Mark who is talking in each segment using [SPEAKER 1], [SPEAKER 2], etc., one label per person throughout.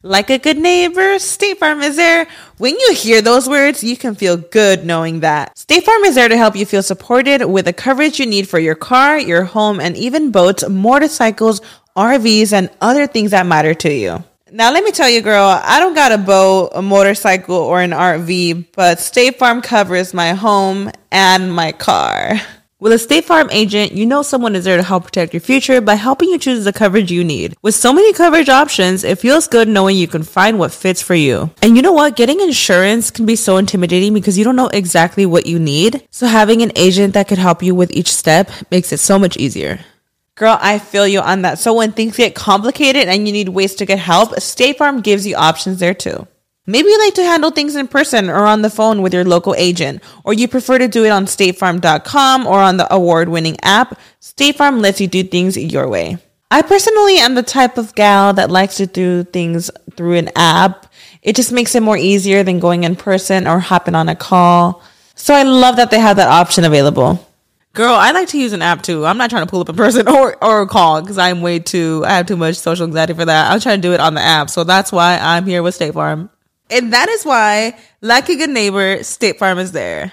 [SPEAKER 1] Like a good neighbor, State Farm is there. When you hear those words, you can feel good knowing that. State Farm is there to help you feel supported with the coverage you need for your car, your home, and even boats, motorcycles, RVs, and other things that matter to you. Now, let me tell you, girl, I don't got a boat, a motorcycle, or an RV, but State Farm covers my home and my car. With a State Farm agent, you know someone is there to help protect your future by helping you choose the coverage you need. With so many coverage options, it feels good knowing you can find what fits for you. And you know what? Getting insurance can be so intimidating because you don't know exactly what you need. So having an agent that could help you with each step makes it so much easier. Girl, I feel you on that. So when things get complicated and you need ways to get help, State Farm gives you options there too. Maybe you like to handle things in person or on the phone with your local agent, or you prefer to do it on statefarm.com or on the award-winning app. State Farm lets you do things your way. I personally am the type of gal that likes to do things through an app. It just makes it more easier than going in person or hopping on a call. So I love that they have that option available. Girl, I like to use an app too. I'm not trying to pull up in person or call because I have too much social anxiety for that. I'm trying to do it on the app. So that's why I'm here with State Farm. And that is why, like a good neighbor, State Farm is there.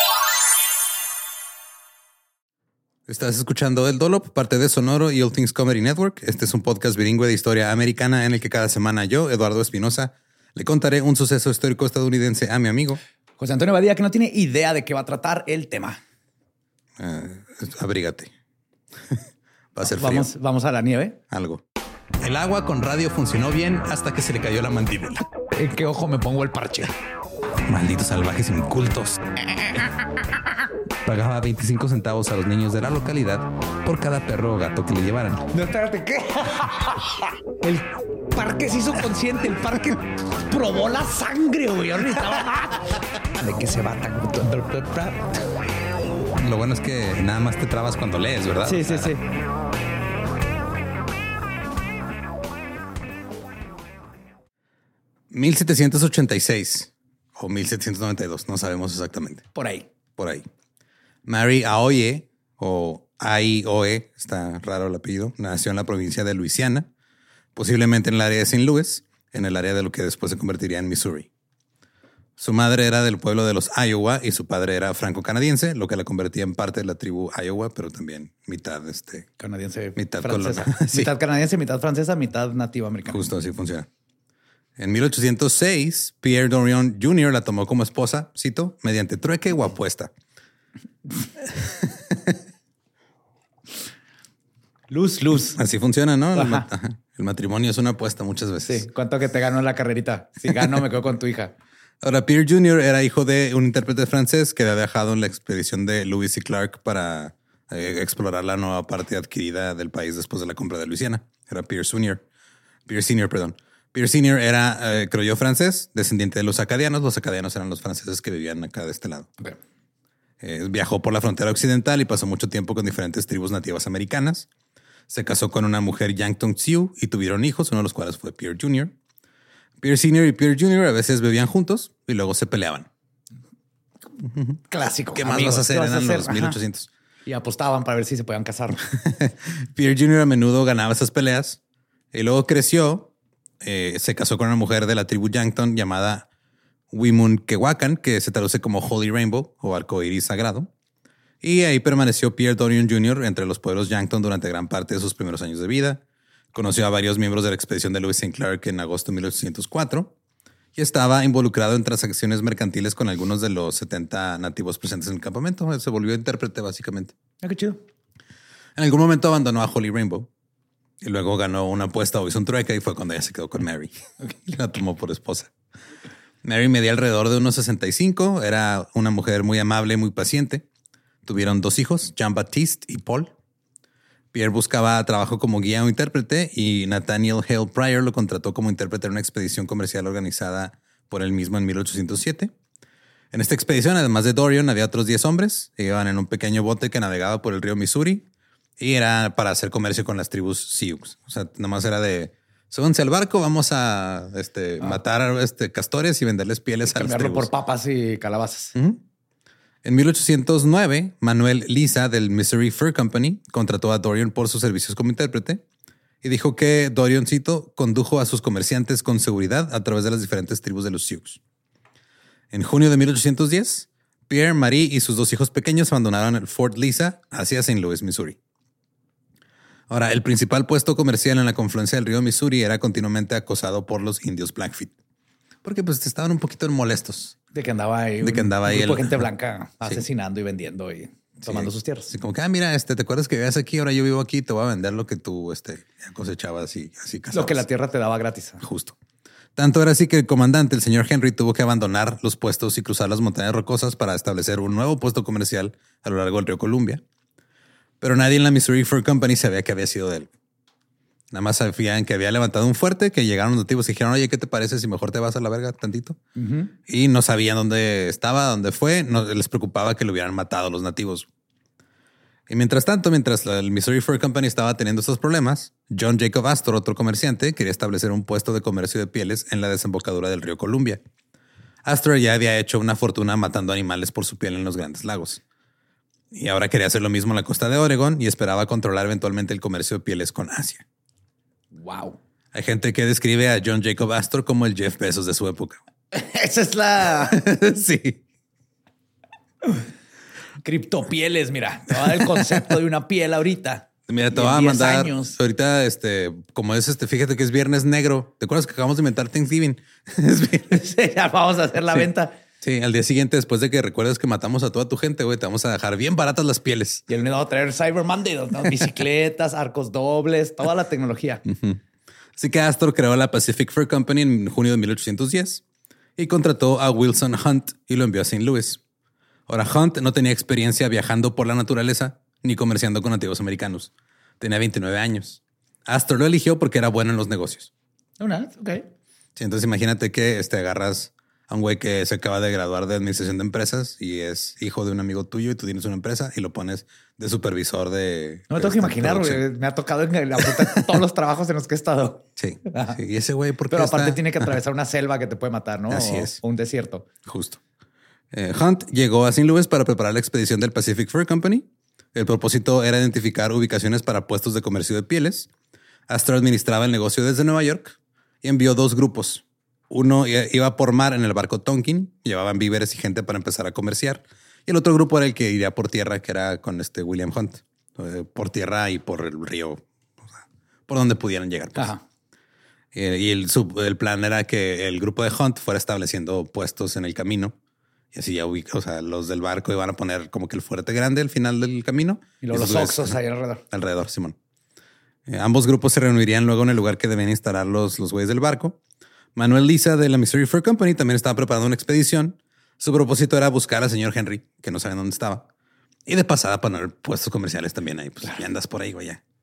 [SPEAKER 2] Estás escuchando El Dolop, parte de Sonoro y All Things Comedy Network. Este es un podcast bilingüe de historia americana en el que cada semana yo, Eduardo Espinosa, le contaré un suceso histórico estadounidense a mi amigo
[SPEAKER 3] José Antonio Badía, que no tiene idea de qué va a tratar el tema.
[SPEAKER 2] Abrígate. Va a ser frío.
[SPEAKER 3] Vamos a la nieve.
[SPEAKER 2] Algo. El agua con radio funcionó bien hasta que se le cayó la mandíbula.
[SPEAKER 3] ¿En qué ojo me pongo el parche?
[SPEAKER 2] Malditos salvajes incultos. Pagaba 25 centavos a los niños de la localidad por cada perro o gato que le llevaran.
[SPEAKER 3] No, espérate, ¿qué? El parque se hizo consciente. El parque probó la sangre, güey. ¿De qué se va tan?
[SPEAKER 2] Lo bueno es que nada más te trabas cuando lees, ¿verdad?
[SPEAKER 3] Sí.
[SPEAKER 2] 1786 o 1792, no sabemos exactamente.
[SPEAKER 3] Por ahí.
[SPEAKER 2] Mary Aoye o Aioe, está raro el apellido, nació en la provincia de Luisiana, posiblemente en el área de St. Louis, en el área de lo que después se convertiría en Missouri. Su madre era del pueblo de los Iowa y su padre era franco-canadiense, lo que la convertía en parte de la tribu Iowa, pero también mitad
[SPEAKER 3] canadiense,
[SPEAKER 2] mitad
[SPEAKER 3] francesa.
[SPEAKER 2] Sí.
[SPEAKER 3] Mitad canadiense, mitad francesa, mitad nativa americana.
[SPEAKER 2] Justo así funciona. En 1806, Pierre Dorion Jr. la tomó como esposa, cito, mediante trueque o apuesta.
[SPEAKER 3] Luz.
[SPEAKER 2] Así funciona, ¿no? El matrimonio es una apuesta muchas veces.
[SPEAKER 3] Sí. ¿Cuánto que te ganó en la carrerita? Si gano, me quedo con tu hija.
[SPEAKER 2] Ahora, Pierre Jr. era hijo de un intérprete francés que había viajado en la expedición de Lewis y Clark para explorar la nueva parte adquirida del país después de la compra de Luisiana. Era Pierre Senior. Pierre Senior era, creo yo, francés, descendiente de los acadianos. Los acadianos eran los franceses que vivían acá de este lado.
[SPEAKER 3] Okay.
[SPEAKER 2] Viajó por la frontera occidental y pasó mucho tiempo con diferentes tribus nativas americanas. Se casó con una mujer Yankton Sioux y tuvieron hijos, uno de los cuales fue Pierre Jr. Pierre Senior y Pierre Jr. a veces bebían juntos y luego se peleaban.
[SPEAKER 3] Clásico.
[SPEAKER 2] ¿Qué más vas a hacer? Eran los 1800.
[SPEAKER 3] Y apostaban para ver si se podían casar.
[SPEAKER 2] Pierre Jr. a menudo ganaba esas peleas y luego creció. Se casó con una mujer de la tribu Yankton llamada Wimunkewakan, que se traduce como Holy Rainbow o arcoíris sagrado. Y ahí permaneció Pierre Dorion Jr. entre los pueblos Yankton durante gran parte de sus primeros años de vida. Conoció a varios miembros de la expedición de Lewis and Clark en agosto de 1804 y estaba involucrado en transacciones mercantiles con algunos de los 70 nativos presentes en el campamento. Se volvió intérprete, básicamente.
[SPEAKER 3] Qué chido.
[SPEAKER 2] En algún momento abandonó a Holy Rainbow y luego ganó una apuesta o hizo un trueque y fue cuando ella se quedó con Mary. La tomó por esposa. Mary medía alrededor de unos 65. Era una mujer muy amable, muy paciente. Tuvieron 2 hijos, Jean-Baptiste y Paul. Pierre buscaba trabajo como guía o intérprete y Nathaniel Hale Pryor lo contrató como intérprete en una expedición comercial organizada por él mismo en 1807. En esta expedición, además de Dorion, había otros 10 hombres. Iban en un pequeño bote que navegaba por el río Missouri y era para hacer comercio con las tribus Sioux. O sea, nada más era de súbanse al barco, vamos a matar a castores y venderles pieles a las tribus.
[SPEAKER 3] Por papas y calabazas.
[SPEAKER 2] En 1809, Manuel Lisa del Missouri Fur Company contrató a Dorion por sus servicios como intérprete y dijo que Dorion, cito, condujo a sus comerciantes con seguridad a través de las diferentes tribus de los Sioux. En junio de 1810, Pierre, Marie y sus 2 hijos pequeños abandonaron el Fort Lisa hacia St. Louis, Missouri. Ahora, el principal puesto comercial en la confluencia del río Missouri era continuamente acosado por los indios Blackfeet. Porque pues estaban un poquito molestos.
[SPEAKER 3] De que andaba ahí.
[SPEAKER 2] De que andaba ahí.
[SPEAKER 3] De gente blanca asesinando y vendiendo y tomando sus tierras.
[SPEAKER 2] Sí, como que, mira, ¿te acuerdas que vivías aquí? Ahora yo vivo aquí, te voy a vender lo que tú ya cosechabas y así casabas.
[SPEAKER 3] Lo que la tierra te daba gratis.
[SPEAKER 2] Justo. Tanto era así que el comandante, el señor Henry, tuvo que abandonar los puestos y cruzar las montañas rocosas para establecer un nuevo puesto comercial a lo largo del río Columbia. Pero nadie en la Missouri Fur Company sabía que había sido de él. Nada más sabían que había levantado un fuerte, que llegaron los nativos y dijeron, oye, ¿qué te parece si mejor te vas a la verga tantito? Y no sabían dónde estaba, dónde fue. No les preocupaba que lo hubieran matado los nativos. Y mientras tanto, mientras el Missouri Fur Company estaba teniendo estos problemas, John Jacob Astor, otro comerciante, quería establecer un puesto de comercio de pieles en la desembocadura del río Columbia. Astor ya había hecho una fortuna matando animales por su piel en los Grandes Lagos. Y ahora quería hacer lo mismo en la costa de Oregon y esperaba controlar eventualmente el comercio de pieles con Asia.
[SPEAKER 3] Wow.
[SPEAKER 2] Hay gente que describe a John Jacob Astor como el Jeff Bezos de su época.
[SPEAKER 3] Esa es la...
[SPEAKER 2] Sí.
[SPEAKER 3] Criptopieles, mira. Te va a dar el concepto de una piel ahorita.
[SPEAKER 2] Mira, te voy a mandar ahorita, como es fíjate que es Viernes Negro. ¿Te acuerdas que acabamos de inventar Thanksgiving?
[SPEAKER 3] Sí, ya vamos a hacer la venta.
[SPEAKER 2] Sí, al día siguiente, después de que recuerdes que matamos a toda tu gente, güey, te vamos a dejar bien baratas las pieles.
[SPEAKER 3] Y el niño va a traer Cyber Monday, ¿no? Bicicletas, arcos dobles, toda la tecnología.
[SPEAKER 2] Así que Astor creó la Pacific Fur Company en junio de 1810 y contrató a Wilson Hunt y lo envió a St. Louis. Ahora, Hunt no tenía experiencia viajando por la naturaleza ni comerciando con nativos americanos. Tenía 29 años. Astor lo eligió porque era bueno en los negocios.
[SPEAKER 3] Ok.
[SPEAKER 2] Sí, entonces imagínate que agarras a un güey que se acaba de graduar de administración de empresas y es hijo de un amigo tuyo y tú tienes una empresa y lo pones de supervisor de...
[SPEAKER 3] No me tengo que imaginar, güey. Me ha tocado en todos los trabajos en los que he estado.
[SPEAKER 2] Sí. Y ese güey, ¿por qué?
[SPEAKER 3] Pero aparte tiene que atravesar una selva que te puede matar, ¿no?
[SPEAKER 2] Así es.
[SPEAKER 3] O un desierto.
[SPEAKER 2] Justo. Hunt llegó a St. Louis para preparar la expedición del Pacific Fur Company. El propósito era identificar ubicaciones para puestos de comercio de pieles. Astor administraba el negocio desde Nueva York y envió 2 grupos. Uno iba por mar en el barco Tonkin, llevaban víveres y gente para empezar a comerciar. Y el otro grupo era el que iría por tierra, que era con William Hunt. Por tierra y por el río, o sea, por donde pudieran llegar. Pues.
[SPEAKER 3] Ajá.
[SPEAKER 2] Y el plan era que el grupo de Hunt fuera estableciendo puestos en el camino. Y así ya los del barco iban a poner como que el fuerte grande al final del camino.
[SPEAKER 3] Y luego los oxos ahí alrededor.
[SPEAKER 2] Alrededor, Simón. Ambos grupos se reunirían luego en el lugar que debían instalar los güeyes del barco. Manuel Lisa de la Missouri Fur Company también estaba preparando una expedición. Su propósito era buscar al señor Henry, que no sabían dónde estaba. Y de pasada poner puestos comerciales también ahí. Pues ya andas por ahí, güey. Ya.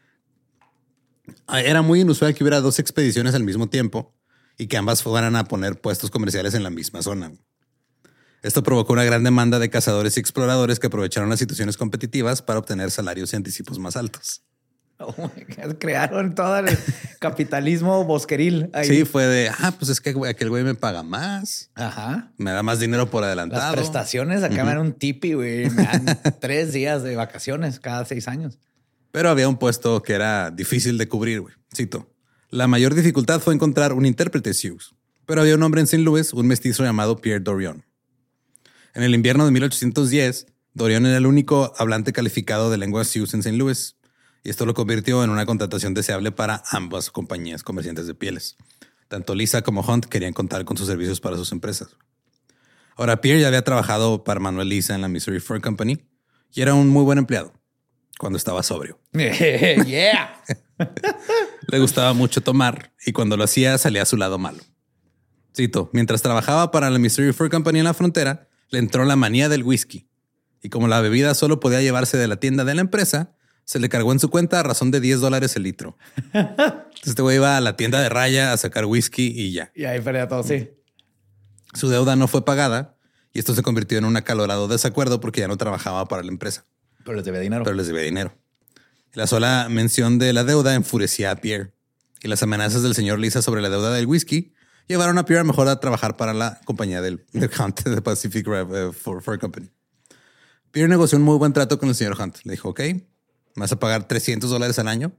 [SPEAKER 2] Era muy inusual que hubiera 2 expediciones al mismo tiempo y que ambas fueran a poner puestos comerciales en la misma zona. Esto provocó una gran demanda de cazadores y exploradores que aprovecharon las situaciones competitivas para obtener salarios y anticipos más altos.
[SPEAKER 3] Oh my God. Crearon todo el capitalismo bosqueril. Ahí.
[SPEAKER 2] Sí, fue de, pues es que aquel güey me paga más.
[SPEAKER 3] Ajá.
[SPEAKER 2] Me da más dinero por adelantado.
[SPEAKER 3] Las prestaciones acá me dan un tipi, güey. Me dan 3 días de vacaciones cada 6 años.
[SPEAKER 2] Pero había un puesto que era difícil de cubrir, güey. Cito. La mayor dificultad fue encontrar un intérprete Sioux. Pero había un hombre en St. Louis, un mestizo llamado Pierre Dorion. En el invierno de 1810, Dorion era el único hablante calificado de lengua Sioux en St. Louis. Y esto lo convirtió en una contratación deseable para ambas compañías comerciantes de pieles. Tanto Lisa como Hunt querían contar con sus servicios para sus empresas. Ahora, Pierre ya había trabajado para Manuel Lisa en la Missouri Fur Company y era un muy buen empleado cuando estaba sobrio.
[SPEAKER 3] Yeah.
[SPEAKER 2] Le gustaba mucho tomar y cuando lo hacía salía a su lado malo. Cito, mientras trabajaba para la Missouri Fur Company en la frontera, le entró la manía del whisky. Y como la bebida solo podía llevarse de la tienda de la empresa, se le cargó en su cuenta a razón de $10 el litro. Entonces este güey iba a la tienda de raya a sacar whisky y ya.
[SPEAKER 3] Y ahí perdía todo, sí.
[SPEAKER 2] Su deuda no fue pagada y esto se convirtió en un acalorado desacuerdo porque ya no trabajaba para la empresa.
[SPEAKER 3] Pero les debía dinero.
[SPEAKER 2] La sola mención de la deuda enfurecía a Pierre y las amenazas del señor Lisa sobre la deuda del whisky llevaron a Pierre mejor a trabajar para la compañía del Hunt de Pacific Fur Company. Pierre negoció un muy buen trato con el señor Hunt. Le dijo, ok, me vas a pagar $300 al año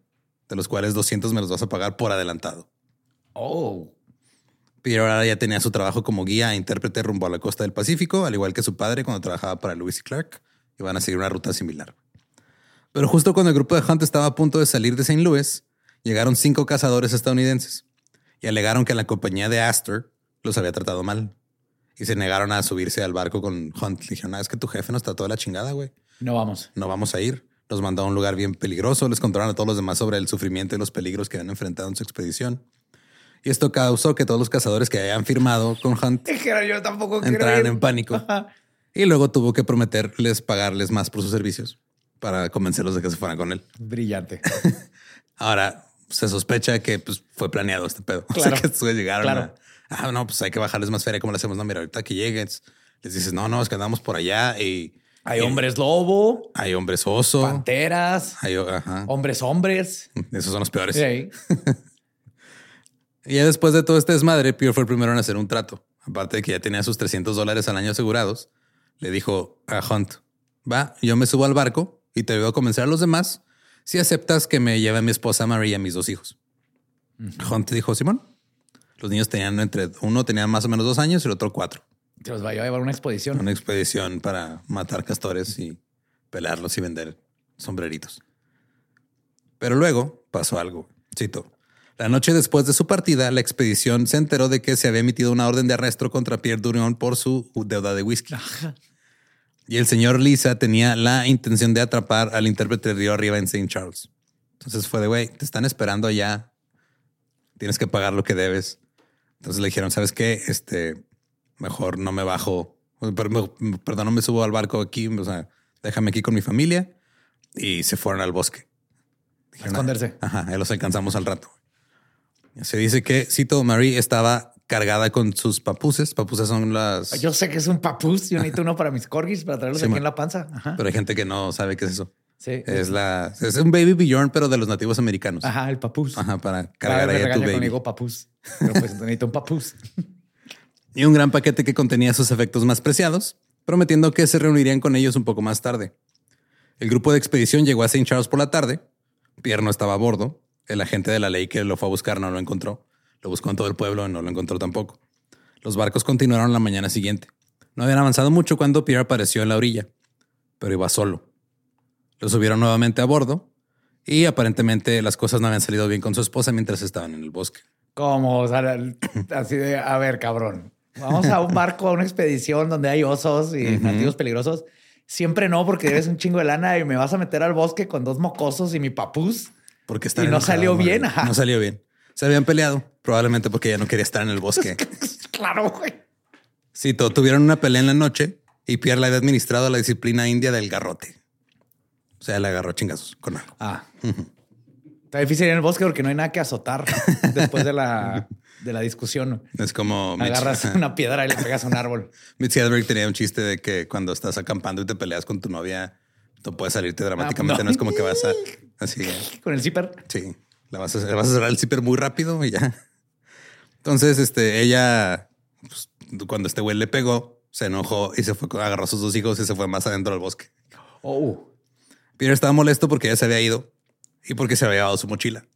[SPEAKER 2] de los cuales 200 me los vas a pagar por adelantado.
[SPEAKER 3] Oh.
[SPEAKER 2] Peter ahora ya tenía su trabajo como guía e intérprete rumbo a la costa del Pacífico, al igual que su padre cuando trabajaba para Lewis y Clark. Iban a seguir una ruta similar. Pero justo cuando el grupo de Hunt estaba a punto de salir de St. Louis, llegaron 5 cazadores estadounidenses y alegaron que la compañía de Astor los había tratado mal. Y se negaron a subirse al barco con Hunt. Le dijeron, es que tu jefe nos trató de la chingada, güey.
[SPEAKER 3] No vamos.
[SPEAKER 2] No vamos a ir. Los mandó a un lugar bien peligroso. Les contaron a todos los demás sobre el sufrimiento y los peligros que habían enfrentado en su expedición. Y esto causó que todos los cazadores que habían firmado con Hunt
[SPEAKER 3] Yo tampoco
[SPEAKER 2] entraran en pánico. Y luego tuvo que prometerles pagarles más por sus servicios para convencerlos de que se fueran con él.
[SPEAKER 3] Brillante.
[SPEAKER 2] Ahora se sospecha que pues, fue planeado este pedo.
[SPEAKER 3] Claro.
[SPEAKER 2] O sea, que llegaron
[SPEAKER 3] Claro.
[SPEAKER 2] no, pues hay que bajarles más feria. ¿Cómo le hacemos? No, mira, ahorita que llegues, les dices, no, es que andamos por allá y
[SPEAKER 3] Hay hombres lobo,
[SPEAKER 2] hay hombres oso.
[SPEAKER 3] panteras, hombres.
[SPEAKER 2] Esos son los peores.
[SPEAKER 3] Sí.
[SPEAKER 2] Y ya después de todo este desmadre, Pierre fue el primero en hacer un trato. Aparte de que ya tenía sus $300 al año asegurados, le dijo a Hunt, va, yo me subo al barco y te ayudo a convencer a los demás si aceptas que me lleve a mi esposa Marie y a mis 2 hijos. Hunt dijo, Simón. Los niños tenían uno tenía más o menos 2 años y el otro 4.
[SPEAKER 3] Se los va a llevar a una expedición.
[SPEAKER 2] Una expedición para matar castores y pelarlos y vender sombreritos. Pero luego pasó algo. Cito. La noche después de su partida, la expedición se enteró de que se había emitido una orden de arresto contra Pierre Durion por su deuda de whisky. Y el señor Lisa tenía la intención de atrapar al intérprete de Río Arriba en St. Charles. Entonces fue de, güey, te están esperando allá. Tienes que pagar lo que debes. Entonces le dijeron, ¿sabes qué? Mejor no me bajo. Perdón, no me subo al barco aquí. O sea, déjame aquí con mi familia. Y se fueron al bosque.
[SPEAKER 3] A esconderse.
[SPEAKER 2] Ajá, ahí los alcanzamos al rato. Se dice que, cito, Marie estaba cargada con sus papuses. Papuses son las...
[SPEAKER 3] Yo sé que es un papús. Yo necesito uno para mis corgis, para traerlos aquí en la panza. Ajá.
[SPEAKER 2] Pero hay gente que no sabe qué es eso.
[SPEAKER 3] Sí.
[SPEAKER 2] Es un baby Bjorn, pero de los nativos americanos.
[SPEAKER 3] Ajá, el papús.
[SPEAKER 2] Ajá, para cargar ahí a tu baby.
[SPEAKER 3] Conmigo papús. Pero pues necesito un papús.
[SPEAKER 2] Y un gran paquete que contenía sus efectos más preciados, prometiendo que se reunirían con ellos un poco más tarde. El grupo de expedición llegó a St. Charles por la tarde. Pierre no estaba a bordo. El agente de la ley que lo fue a buscar no lo encontró. Lo buscó en todo el pueblo y no lo encontró tampoco. Los barcos continuaron la mañana siguiente. No habían avanzado mucho cuando Pierre apareció en la orilla, pero iba solo. Lo subieron nuevamente a bordo y aparentemente las cosas no habían salido bien con su esposa mientras estaban en el bosque.
[SPEAKER 3] Como, o sea, así de, a ver, cabrón, vamos a un barco, a una expedición donde hay osos y nativos peligrosos. Siempre no, porque debes un chingo de lana y me vas a meter al bosque con 2 mocosos y mi papús.
[SPEAKER 2] Porque
[SPEAKER 3] y no salió bien. Ajá.
[SPEAKER 2] No salió bien. Se habían peleado, probablemente porque ella no quería estar en el bosque.
[SPEAKER 3] Claro, güey.
[SPEAKER 2] Sí, tuvieron una pelea en la noche y Pierre le había administrado la disciplina india del garrote. O sea, le agarró chingazos con algo.
[SPEAKER 3] Está difícil ir en el bosque porque no hay nada que azotar después de la discusión.
[SPEAKER 2] Es como...
[SPEAKER 3] Agarras una piedra y le pegas a un árbol.
[SPEAKER 2] Mitzi Hedberg tenía un chiste de que cuando estás acampando y te peleas con tu novia, tú puedes salirte dramáticamente. No es como que vas a... Así.
[SPEAKER 3] Con el zipper.
[SPEAKER 2] Sí. Le vas a cerrar el zipper muy rápido y ya. Entonces, ella, pues, cuando este güey le pegó, se enojó y se fue, agarró a sus 2 hijos y se fue más adentro del bosque.
[SPEAKER 3] Oh.
[SPEAKER 2] Peter estaba molesto porque ella se había ido y porque se había llevado su mochila.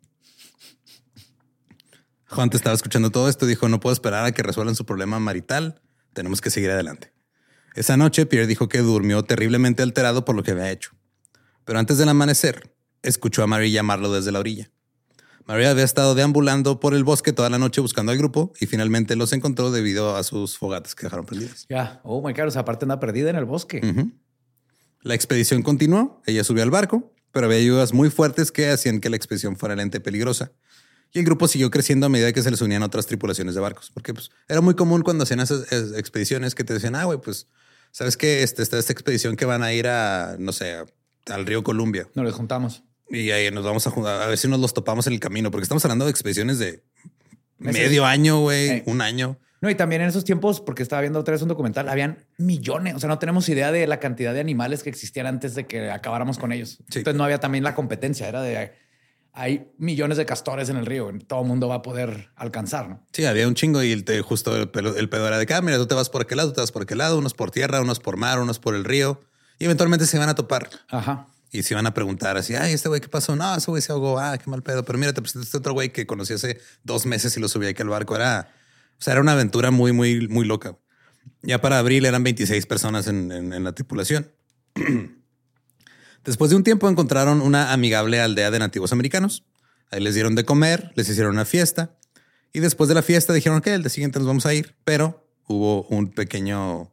[SPEAKER 2] Hunt estaba escuchando todo esto y dijo, no puedo esperar a que resuelvan su problema marital. Tenemos que seguir adelante. Esa noche, Pierre dijo que durmió terriblemente alterado por lo que había hecho. Pero antes del amanecer, escuchó a Marie llamarlo desde la orilla. Marie había estado deambulando por el bosque toda la noche buscando al grupo y finalmente los encontró debido a sus fogatas que dejaron prendidas.
[SPEAKER 3] Ya. Oh, my God. O sea, aparte anda perdida en el bosque.
[SPEAKER 2] La expedición continuó. Ella subió al barco, pero había lluvias muy fuertes que hacían que la expedición fuera lenta y peligrosa. Y el grupo siguió creciendo a medida que se les unían otras tripulaciones de barcos. Porque pues, era muy común cuando hacían esas expediciones que te decían, güey, pues, ¿sabes qué? Está esta expedición que van a ir a, no sé, al río Columbia.
[SPEAKER 3] Nos los juntamos.
[SPEAKER 2] Y ahí nos vamos a juntar, a ver si nos los topamos en el camino. Porque estamos hablando de expediciones de
[SPEAKER 3] meses.
[SPEAKER 2] Medio año, güey, un año.
[SPEAKER 3] No, y también en esos tiempos, porque estaba viendo otra vez un documental, habían millones. O sea, no tenemos idea de la cantidad de animales que existían antes de que acabáramos con ellos.
[SPEAKER 2] Sí.
[SPEAKER 3] Entonces no había también la competencia. Era de... Hay millones de castores en el río. Todo el mundo va a poder alcanzar, ¿no?
[SPEAKER 2] Sí, había un chingo y justo el pedo era de que, mira, tú te vas por aquel lado, tú te vas por aquel lado, unos por tierra, unos por mar, unos por el río. Y eventualmente se iban a topar.
[SPEAKER 3] Ajá.
[SPEAKER 2] Y se iban a preguntar así, ay, este güey, ¿qué pasó? No, ese güey se ahogó. Ah, qué mal pedo. Pero mira, te presentaste este otro güey que conocí hace 2 meses y lo subí aquí al barco. Era una aventura muy, muy, muy loca. Ya para abril eran 26 personas en la tripulación. Después de un tiempo encontraron una amigable aldea de nativos americanos. Ahí les dieron de comer, les hicieron una fiesta. Y después de la fiesta dijeron que el día siguiente nos vamos a ir. Pero hubo una pequeña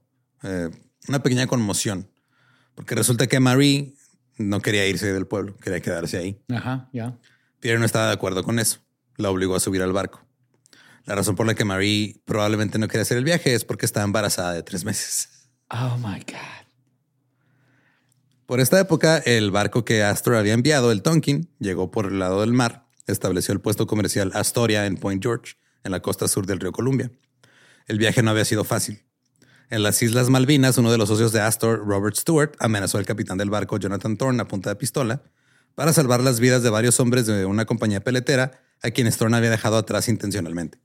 [SPEAKER 2] conmoción. Porque resulta que Marie no quería irse del pueblo, quería quedarse ahí.
[SPEAKER 3] Ajá, ya.
[SPEAKER 2] Pierre no estaba de acuerdo con eso. La obligó a subir al barco. La razón por la que Marie probablemente no quería hacer el viaje es porque estaba embarazada de 3 meses.
[SPEAKER 3] Oh my God.
[SPEAKER 2] Por esta época, el barco que Astor había enviado, el Tonkin, llegó por el lado del mar, estableció el puesto comercial Astoria en Point George, en la costa sur del río Columbia. El viaje no había sido fácil. En las Islas Malvinas, uno de los socios de Astor, Robert Stewart, amenazó al capitán del barco, Jonathan Thorne, a punta de pistola para salvar las vidas de varios hombres de una compañía peletera a quienes Thorne había dejado atrás intencionalmente.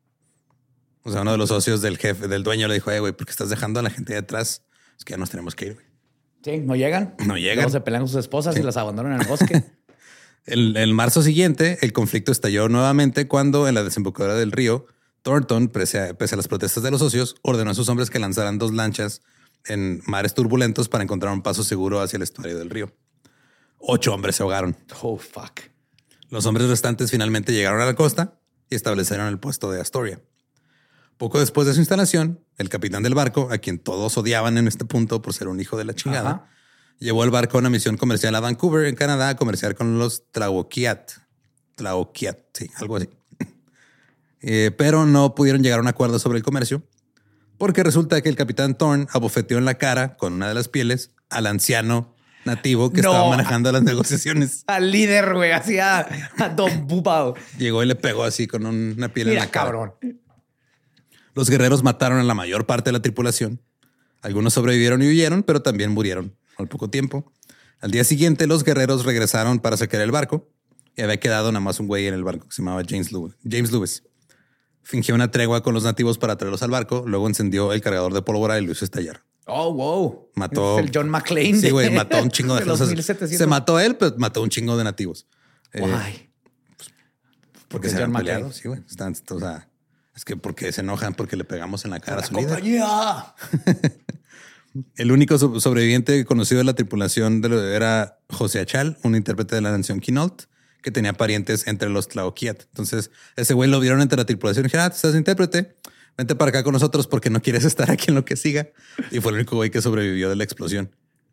[SPEAKER 2] O sea, uno de los socios del jefe, del dueño, le dijo, güey, ¿por qué estás dejando a la gente de atrás? Es que ya nos tenemos que ir, güey.
[SPEAKER 3] Sí, no llegan.
[SPEAKER 2] No llegan.
[SPEAKER 3] Luego se pelean con sus esposas y las abandonan en el bosque.
[SPEAKER 2] El marzo siguiente, el conflicto estalló nuevamente cuando en la desembocadura del río, Thornton, pese a las protestas de los socios, ordenó a sus hombres que lanzaran 2 lanchas en mares turbulentos para encontrar un paso seguro hacia el estuario del río. 8 hombres se ahogaron.
[SPEAKER 3] Oh, fuck.
[SPEAKER 2] Los hombres restantes finalmente llegaron a la costa y establecieron el puesto de Astoria. Poco después de su instalación, el capitán del barco, a quien todos odiaban en este punto por ser un hijo de la chingada,
[SPEAKER 3] Ajá.
[SPEAKER 2] llevó el barco a una misión comercial a Vancouver, en Canadá, a comerciar con los Tlaoquiat. Tlaoquiat, sí, algo así. Pero no pudieron llegar a un acuerdo sobre el comercio porque resulta que el capitán Thorne abofeteó en la cara con una de las pieles al anciano nativo que estaba manejando las negociaciones.
[SPEAKER 3] Al líder, güey, así a Don Bubao.
[SPEAKER 2] Llegó y le pegó así con una piel en la cara.
[SPEAKER 3] Cabrón.
[SPEAKER 2] Los guerreros mataron a la mayor parte de la tripulación. Algunos sobrevivieron y huyeron, pero también murieron al poco tiempo. Al día siguiente, los guerreros regresaron para saquear el barco y había quedado nada más un güey en el barco que se llamaba James Lewis. Fingió una tregua con los nativos para traerlos al barco. Luego encendió el cargador de pólvora y lo hizo estallar.
[SPEAKER 3] Oh, wow.
[SPEAKER 2] Mató.
[SPEAKER 3] Es el John McClane.
[SPEAKER 2] Sí, güey, mató a un chingo de
[SPEAKER 3] los
[SPEAKER 2] cosas.
[SPEAKER 3] 1700.
[SPEAKER 2] Se mató él, pero mató a un chingo de nativos.
[SPEAKER 3] Guay.
[SPEAKER 2] Porque se
[SPEAKER 3] John
[SPEAKER 2] han
[SPEAKER 3] McClane.
[SPEAKER 2] peleado. Sí, güey. O sea, es que porque se enojan porque le pegamos en la cara a
[SPEAKER 3] La
[SPEAKER 2] su líder.
[SPEAKER 3] compañía.
[SPEAKER 2] El único sobreviviente conocido de la tripulación era José Achal, un intérprete de la nación Quinault, que tenía parientes entre los Tlaoquiat. Entonces, ese güey lo vieron entre la tripulación y dijeron, estás intérprete, vente para acá con nosotros porque no quieres estar aquí en lo que siga. Y fue el único güey que sobrevivió de la explosión.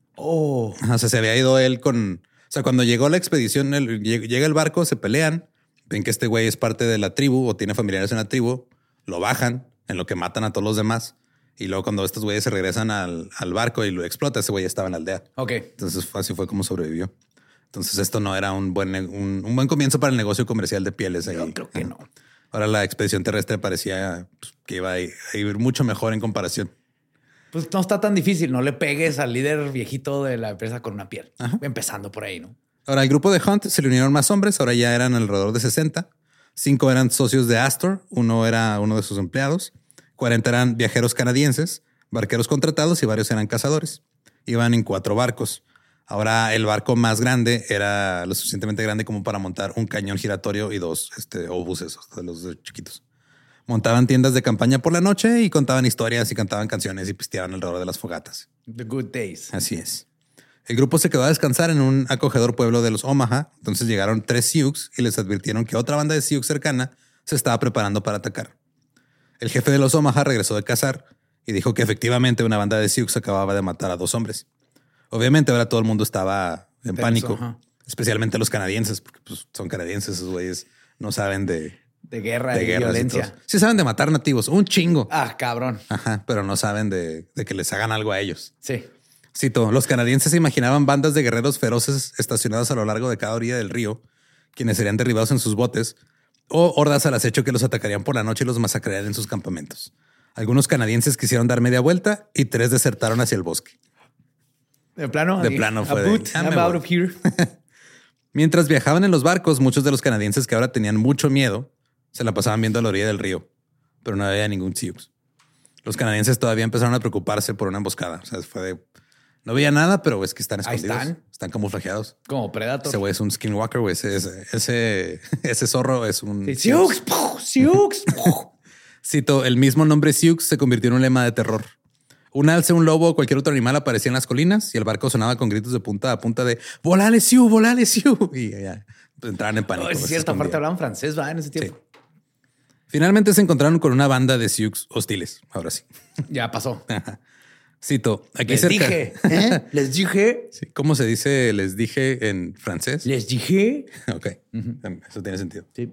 [SPEAKER 3] Oh.
[SPEAKER 2] O sea, se había ido él con... O sea, cuando llegó la expedición, llega el barco, se pelean, ven que este güey es parte de la tribu o tiene familiares en la tribu, lo bajan, en lo que matan a todos los demás. Y luego cuando estos güeyes se regresan al barco y lo explota, ese güey estaba en la aldea.
[SPEAKER 3] Ok.
[SPEAKER 2] Entonces así fue como sobrevivió. Entonces esto no era un buen comienzo para el negocio comercial de pieles. Ahí.
[SPEAKER 3] Yo creo que no.
[SPEAKER 2] Ahora la expedición terrestre parecía que iba a ir mucho mejor en comparación.
[SPEAKER 3] Pues no está tan difícil. No le pegues al líder viejito de la empresa con una piel.
[SPEAKER 2] Ajá.
[SPEAKER 3] Empezando por ahí, ¿no?
[SPEAKER 2] Ahora al grupo de Hunt se le unieron más hombres. Ahora ya eran alrededor de 60. 5 eran socios de Astor. Uno era uno de sus empleados. 40 eran viajeros canadienses, barqueros contratados y varios eran cazadores. Iban en 4 barcos. Ahora el barco más grande era lo suficientemente grande como para montar un cañón giratorio y 2 obuses, de los chiquitos. Montaban tiendas de campaña por la noche y contaban historias y cantaban canciones y pisteaban alrededor de las fogatas.
[SPEAKER 3] The good days.
[SPEAKER 2] Así es. El grupo se quedó a descansar en un acogedor pueblo de los Omaha. Entonces llegaron 3 Sioux y les advirtieron que otra banda de Sioux cercana se estaba preparando para atacar. El jefe de los Omaha regresó de cazar y dijo que efectivamente una banda de Sioux acababa de matar a 2 hombres. Obviamente ahora todo el mundo estaba en pánico,
[SPEAKER 3] ajá.
[SPEAKER 2] Especialmente los canadienses, porque pues, son canadienses, esos güeyes no saben de
[SPEAKER 3] guerra y
[SPEAKER 2] guerras
[SPEAKER 3] violencia.
[SPEAKER 2] sí saben de matar nativos, un chingo.
[SPEAKER 3] Ah, cabrón.
[SPEAKER 2] Ajá, pero no saben de que les hagan algo a ellos.
[SPEAKER 3] Sí.
[SPEAKER 2] Cito, los canadienses se imaginaban bandas de guerreros feroces estacionados a lo largo de cada orilla del río, quienes serían derribados en sus botes, o hordas al acecho que los atacarían por la noche y los masacrarían en sus campamentos. Algunos canadienses quisieron dar media vuelta y 3 desertaron hacia el bosque.
[SPEAKER 3] De plano.
[SPEAKER 2] De plano fue
[SPEAKER 3] I'm out of here.
[SPEAKER 2] Mientras viajaban en los barcos, muchos de los canadienses que ahora tenían mucho miedo se la pasaban viendo a la orilla del río, pero no había ningún Sioux. Los canadienses todavía empezaron a preocuparse por una emboscada. O sea, fue de No veía nada, pero es que están
[SPEAKER 3] Ahí
[SPEAKER 2] escondidos. Están camuflajeados.
[SPEAKER 3] Como Predator.
[SPEAKER 2] Ese güey es un skinwalker, güey. Ese zorro es un...
[SPEAKER 3] Sí, Sioux, Sioux.
[SPEAKER 2] Cito, el mismo nombre Sioux se convirtió en un lema de terror. Un alce, un lobo o cualquier otro animal aparecía en las colinas y el barco sonaba con gritos de punta a punta de ¡Volale, Sioux! ¡Volale, Sioux! Y ya entraban en pánico.
[SPEAKER 3] Es cierto, aparte hablaban francés, ¿va? En ese tiempo.
[SPEAKER 2] Sí. Finalmente se encontraron con una banda de Sioux hostiles. Ahora sí.
[SPEAKER 3] Ya pasó.
[SPEAKER 2] Cito, aquí
[SPEAKER 3] Les
[SPEAKER 2] cerca.
[SPEAKER 3] dije. Les dije.
[SPEAKER 2] Sí, ¿cómo se dice les dije en francés?
[SPEAKER 3] Les dije.
[SPEAKER 2] Ok, eso tiene sentido.
[SPEAKER 3] Sí.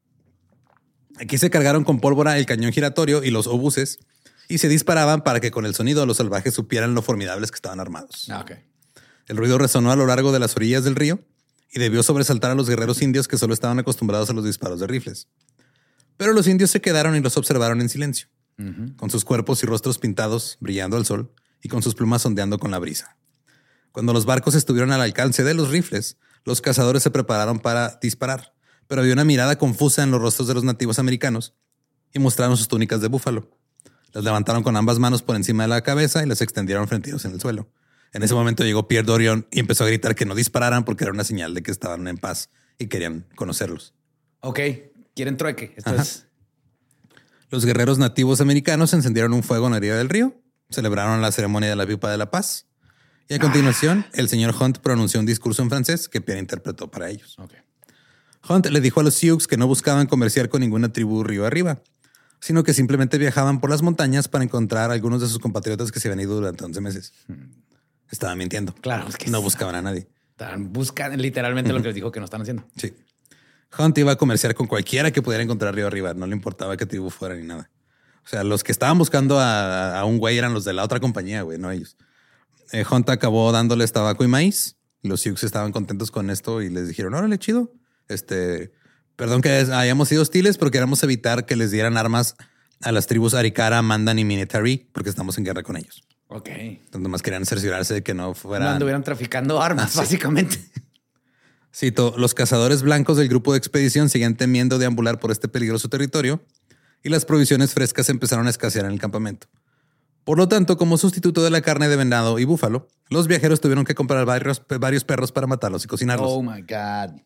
[SPEAKER 2] Aquí se cargaron con pólvora el cañón giratorio y los obuses y se disparaban para que con el sonido los salvajes supieran lo formidables que estaban armados.
[SPEAKER 3] Ok.
[SPEAKER 2] El ruido resonó a lo largo de las orillas del río y debió sobresaltar a los guerreros indios que solo estaban acostumbrados a los disparos de rifles. Pero los indios se quedaron y los observaron en silencio, con sus cuerpos y rostros pintados, brillando al sol y con sus plumas ondeando con la brisa. Cuando los barcos estuvieron al alcance de los rifles, los cazadores se prepararon para disparar, pero había una mirada confusa en los rostros de los nativos americanos y mostraron sus túnicas de búfalo. Las levantaron con ambas manos por encima de la cabeza y las extendieron frente a ellos en el suelo. En ese momento llegó Pierre Dorion y empezó a gritar que no dispararan porque era una señal de que estaban en paz y querían conocerlos.
[SPEAKER 3] Ok. Quieren trueque. Esto es...
[SPEAKER 2] Los guerreros nativos americanos encendieron un fuego en la orilla del río, celebraron la ceremonia de la pipa de la paz y a continuación el señor Hunt pronunció un discurso en francés que Pierre interpretó para ellos.
[SPEAKER 3] Ok.
[SPEAKER 2] Hunt le dijo a los Sioux que no buscaban comerciar con ninguna tribu río arriba, sino que simplemente viajaban por las montañas para encontrar a algunos de sus compatriotas que se habían ido durante 11 meses. Estaban mintiendo.
[SPEAKER 3] Claro, es que
[SPEAKER 2] no buscaban a nadie.
[SPEAKER 3] Buscan literalmente lo que les dijo que no están haciendo.
[SPEAKER 2] Sí. Hunt iba a comerciar con cualquiera que pudiera encontrar río arriba. No le importaba qué tribu fuera ni nada. O sea, los que estaban buscando a un güey eran los de la otra compañía, güey, no ellos. Hunt acabó dándoles tabaco y maíz. Los Sioux estaban contentos con esto y les dijeron, órale, chido. Perdón que hayamos sido hostiles, pero queremos evitar que les dieran armas a las tribus Arikara, Mandan y Minetari, porque estamos en guerra con ellos.
[SPEAKER 3] Ok.
[SPEAKER 2] Entonces, nomás querían cerciorarse de que no fueran...
[SPEAKER 3] No anduvieran traficando armas,
[SPEAKER 2] sí.
[SPEAKER 3] básicamente.
[SPEAKER 2] Cito, los cazadores blancos del grupo de expedición seguían temiendo deambular por este peligroso territorio y las provisiones frescas empezaron a escasear en el campamento. Por lo tanto, como sustituto de la carne de venado y búfalo, los viajeros tuvieron que comprar varios perros para matarlos y cocinarlos.
[SPEAKER 3] Oh, my God.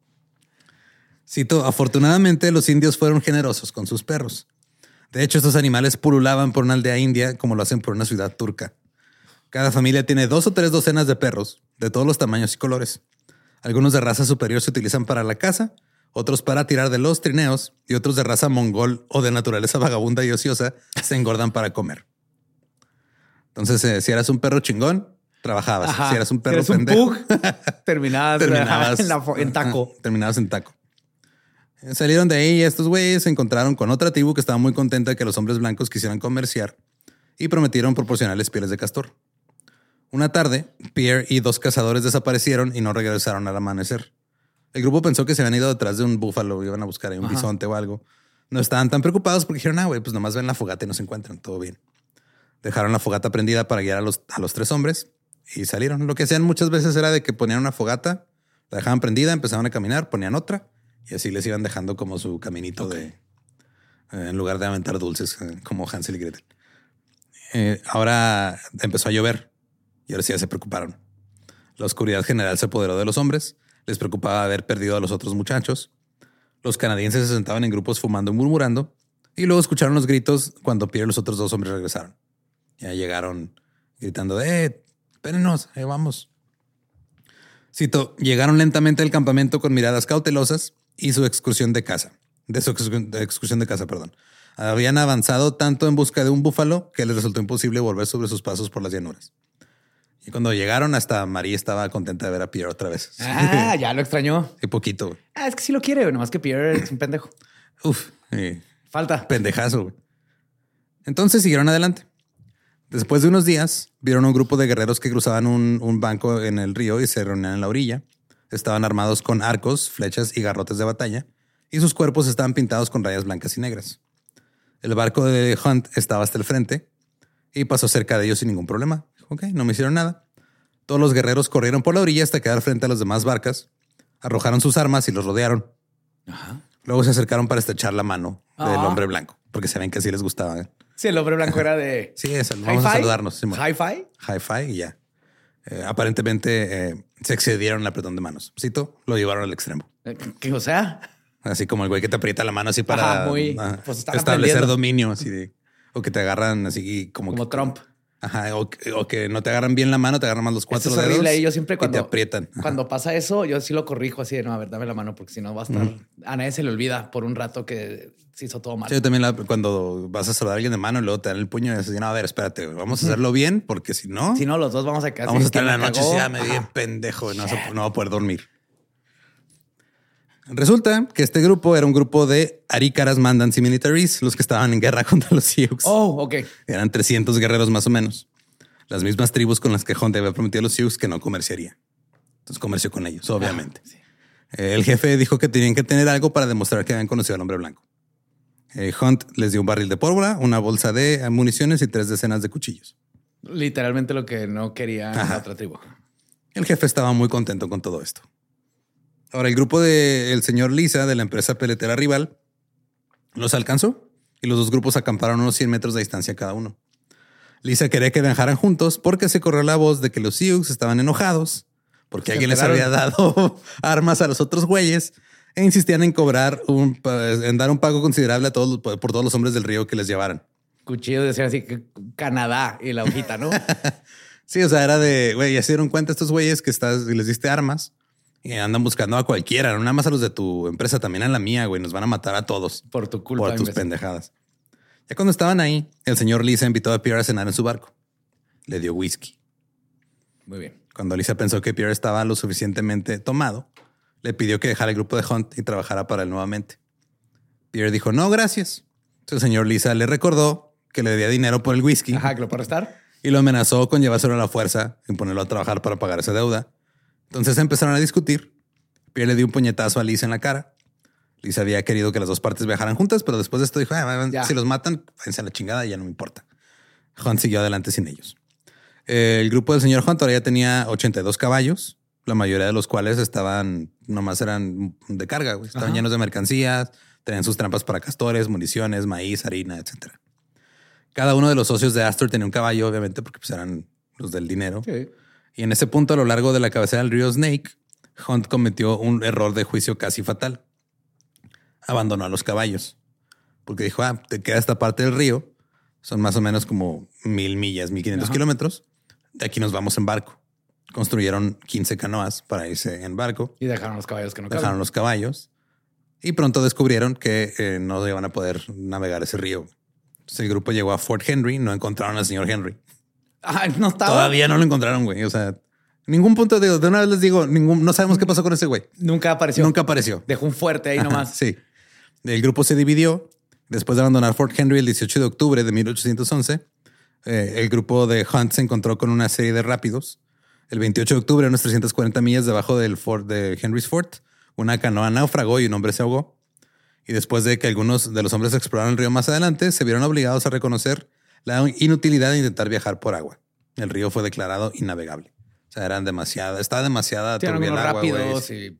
[SPEAKER 2] Cito, afortunadamente los indios fueron generosos con sus perros. De hecho, estos animales pululaban por una aldea india como lo hacen por una ciudad turca. Cada familia tiene 2 o 3 docenas de perros, de todos los tamaños y colores. Algunos de raza superior se utilizan para la caza, otros para tirar de los trineos y otros de raza mongol o de naturaleza vagabunda y ociosa se engordan para comer. Entonces, si eras un perro chingón, trabajabas.
[SPEAKER 3] Ajá.
[SPEAKER 2] Si eras un perro
[SPEAKER 3] si eres
[SPEAKER 2] pendejo,
[SPEAKER 3] un pug, terminabas en taco.
[SPEAKER 2] Terminabas en taco. Salieron de ahí y estos güeyes se encontraron con otra tribu que estaba muy contenta de que los hombres blancos quisieran comerciar y prometieron proporcionarles pieles de castor. Una tarde, Pierre y 2 cazadores desaparecieron y no regresaron al amanecer. El grupo pensó que se habían ido detrás de un búfalo, iban a buscar ahí un bisonte o algo. No estaban tan preocupados porque dijeron, güey, pues nomás ven la fogata y no se encuentran, todo bien. Dejaron la fogata prendida para guiar a los 3 hombres y salieron. Lo que hacían muchas veces era de que ponían una fogata, la dejaban prendida, empezaban a caminar, ponían otra y así les iban dejando como su caminito en lugar de aventar dulces como Hansel y Gretel. Ahora empezó a llover y ahora sí ya se preocuparon. La oscuridad general se apoderó de los hombres. Les preocupaba haber perdido a los otros muchachos. Los canadienses se sentaban en grupos fumando y murmurando y luego escucharon los gritos cuando Pierre y los otros 2 hombres regresaron. Ya llegaron gritando espérenos, vamos. Cito, llegaron lentamente al campamento con miradas cautelosas y su excursión de caza. Habían avanzado tanto en busca de un búfalo que les resultó imposible volver sobre sus pasos por las llanuras. Y cuando llegaron, hasta Marie estaba contenta de ver a Pierre otra vez.
[SPEAKER 3] Ah, ya lo extrañó.
[SPEAKER 2] Qué poquito.
[SPEAKER 3] Es que sí lo quiere, nomás que Pierre es un pendejo.
[SPEAKER 2] Uf.
[SPEAKER 3] Falta.
[SPEAKER 2] Pendejazo, güey. Entonces siguieron adelante. Después de unos días, vieron un grupo de guerreros que cruzaban un banco en el río y se reunían en la orilla. Estaban armados con arcos, flechas y garrotes de batalla, y sus cuerpos estaban pintados con rayas blancas y negras. El barco de Hunt estaba hasta el frente y pasó cerca de ellos sin ningún problema. Ok, no me hicieron nada. Todos los guerreros corrieron por la orilla hasta quedar frente a las demás barcas, arrojaron sus armas y los rodearon.
[SPEAKER 3] Ajá.
[SPEAKER 2] Luego se acercaron para estrechar la mano del hombre blanco, porque saben que así les gustaba.
[SPEAKER 3] Sí, el hombre blanco era de...
[SPEAKER 2] Sí, eso. Vamos a saludarnos.
[SPEAKER 3] ¿Hi-fi?
[SPEAKER 2] Hi-fi y ya. Aparentemente se excedieron en el apretón de manos. Cito, lo llevaron al extremo.
[SPEAKER 3] O sea,
[SPEAKER 2] así como el güey que te aprieta la mano así para
[SPEAKER 3] pues
[SPEAKER 2] establecer dominio, así de, o que te agarran así como
[SPEAKER 3] Trump.
[SPEAKER 2] Ajá, o que no te agarran bien la mano, te agarran más los 4 dedos. Es horrible.
[SPEAKER 3] Y yo siempre
[SPEAKER 2] cuando te aprietan.
[SPEAKER 3] Cuando pasa eso, yo sí lo corrijo así de no, a ver, dame la mano, porque si no va a estar. A nadie se le olvida por un rato que se hizo todo mal.
[SPEAKER 2] Sí, yo también cuando vas a saludar a alguien de mano y luego te dan el puño y dices, no, a ver, espérate, vamos a hacerlo bien, porque si no.
[SPEAKER 3] Si no, los dos vamos a quedar.
[SPEAKER 2] Vamos a estar en la noche y ya me di pendejo y no va a poder dormir. Resulta que este grupo era un grupo de Arikaras Mandans y Militaries, los que estaban en guerra contra los Sioux.
[SPEAKER 3] Oh, ok.
[SPEAKER 2] Eran 300 guerreros más o menos. Las mismas tribus con las que Hunt había prometido a los Sioux que no comerciaría. Entonces comerció con ellos, obviamente. Sí. El jefe dijo que tenían que tener algo para demostrar que habían conocido al hombre blanco. Hunt les dio un barril de pólvora, una bolsa de municiones y 3 decenas de cuchillos.
[SPEAKER 3] Literalmente lo que no quería la otra tribu.
[SPEAKER 2] El jefe estaba muy contento con todo esto. Ahora, el grupo del señor Lisa de la empresa peletera rival los alcanzó y los dos grupos acamparon a unos 100 metros de distancia cada uno. Lisa quería que viajaran juntos porque se corrió la voz de que los Sioux estaban enojados porque alguien les había dado armas a los otros güeyes e insistían en en dar un pago considerable a por todos los hombres del río que les llevaran.
[SPEAKER 3] Cuchillo decía así que Canadá y la hojita, ¿no?
[SPEAKER 2] Sí, o sea, era de, güey, ya se dieron cuenta estos güeyes que y les diste armas y andan buscando a cualquiera, no nada más a los de tu empresa, también a la mía, güey, nos van a matar a todos.
[SPEAKER 3] Por tu culpa.
[SPEAKER 2] Por tus pendejadas. Ya cuando estaban ahí, el señor Lisa invitó a Pierre a cenar en su barco. Le dio whisky.
[SPEAKER 3] Muy bien.
[SPEAKER 2] Cuando Lisa pensó que Pierre estaba lo suficientemente tomado, le pidió que dejara el grupo de Hunt y trabajara para él nuevamente. Pierre dijo, no, gracias. Entonces el señor Lisa le recordó que le debía dinero por el whisky.
[SPEAKER 3] Ajá, que lo puede estar.
[SPEAKER 2] Y lo amenazó con llevárselo a la fuerza y ponerlo a trabajar para pagar esa deuda. Entonces empezaron a discutir. Pierre le dio un puñetazo a Lisa en la cara. Lisa había querido que las dos partes viajaran juntas, pero después de esto dijo, si los matan, váyanse a la chingada y ya no me importa. Hunt siguió adelante sin ellos. El grupo del señor Hunt ahora ya tenía 82 caballos, la mayoría de los cuales nomás eran de carga, güey. Estaban llenos de mercancías, tenían sus trampas para castores, municiones, maíz, harina, etcétera. Cada uno de los socios de Astor tenía un caballo, obviamente, porque pues eran los del dinero. Sí. Y en ese punto, a lo largo de la cabecera del río Snake, Hunt cometió un error de juicio casi fatal. Abandonó a los caballos porque dijo, te queda esta parte del río. Son más o menos como 1000 millas, 1500 kilómetros. De aquí nos vamos en barco. Construyeron 15 canoas para irse en barco.
[SPEAKER 3] Y dejaron los caballos que no
[SPEAKER 2] dejaron los caballos. Y pronto descubrieron que no iban a poder navegar ese río. Entonces el grupo llegó a Fort Henry. No encontraron al señor Henry.
[SPEAKER 3] No estaba.
[SPEAKER 2] Todavía no lo encontraron, güey. O sea, ningún punto de una vez les digo, no sabemos qué pasó con ese güey.
[SPEAKER 3] Nunca apareció. Dejó un fuerte ahí nomás.
[SPEAKER 2] Sí. El grupo se dividió. Después de abandonar Fort Henry el 18 de octubre de 1811, el grupo de Hunt se encontró con una serie de rápidos. El 28 de octubre, a unas 340 millas debajo del fort de Henry's Fort, una canoa naufragó y un hombre se ahogó. Y después de que algunos de los hombres exploraron el río más adelante, se vieron obligados a reconocer la inutilidad de intentar viajar por agua. El río fue declarado innavegable. O sea, estaba demasiada turbia el agua, güey.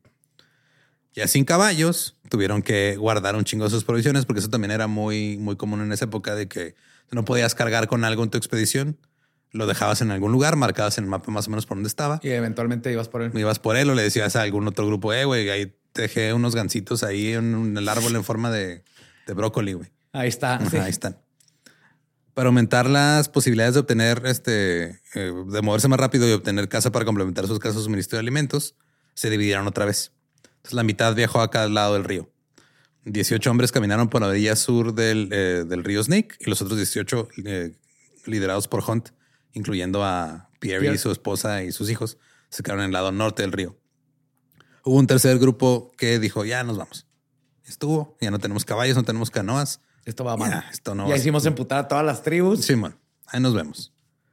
[SPEAKER 2] Ya sin caballos, tuvieron que guardar un chingo de sus provisiones porque eso también era muy, muy común en esa época de que no podías cargar con algo en tu expedición. Lo dejabas en algún lugar, marcabas en el mapa más o menos por dónde estaba.
[SPEAKER 3] Y eventualmente ibas por él.
[SPEAKER 2] Ibas por él o le decías a algún otro grupo, güey, ahí te dejé unos gancitos ahí en el árbol en forma de brócoli, güey.
[SPEAKER 3] Ahí está.
[SPEAKER 2] Ajá, sí. Ahí están. Para aumentar las posibilidades de obtener, de moverse más rápido y obtener caza para complementar sus casos de suministro de alimentos, se dividieron otra vez. Entonces la mitad viajó a cada lado del río. 18 hombres caminaron por la orilla sur del río Snake y los otros 18 liderados por Hunt, incluyendo a Pierre y su esposa y sus hijos, se quedaron en el lado norte del río. Hubo un tercer grupo que dijo, ya nos vamos. Estuvo, ya no tenemos caballos, no tenemos canoas.
[SPEAKER 3] Esto va mal.
[SPEAKER 2] Ya, esto no
[SPEAKER 3] ya hicimos emputar a todas las tribus.
[SPEAKER 2] Sí, man. Ahí nos vemos.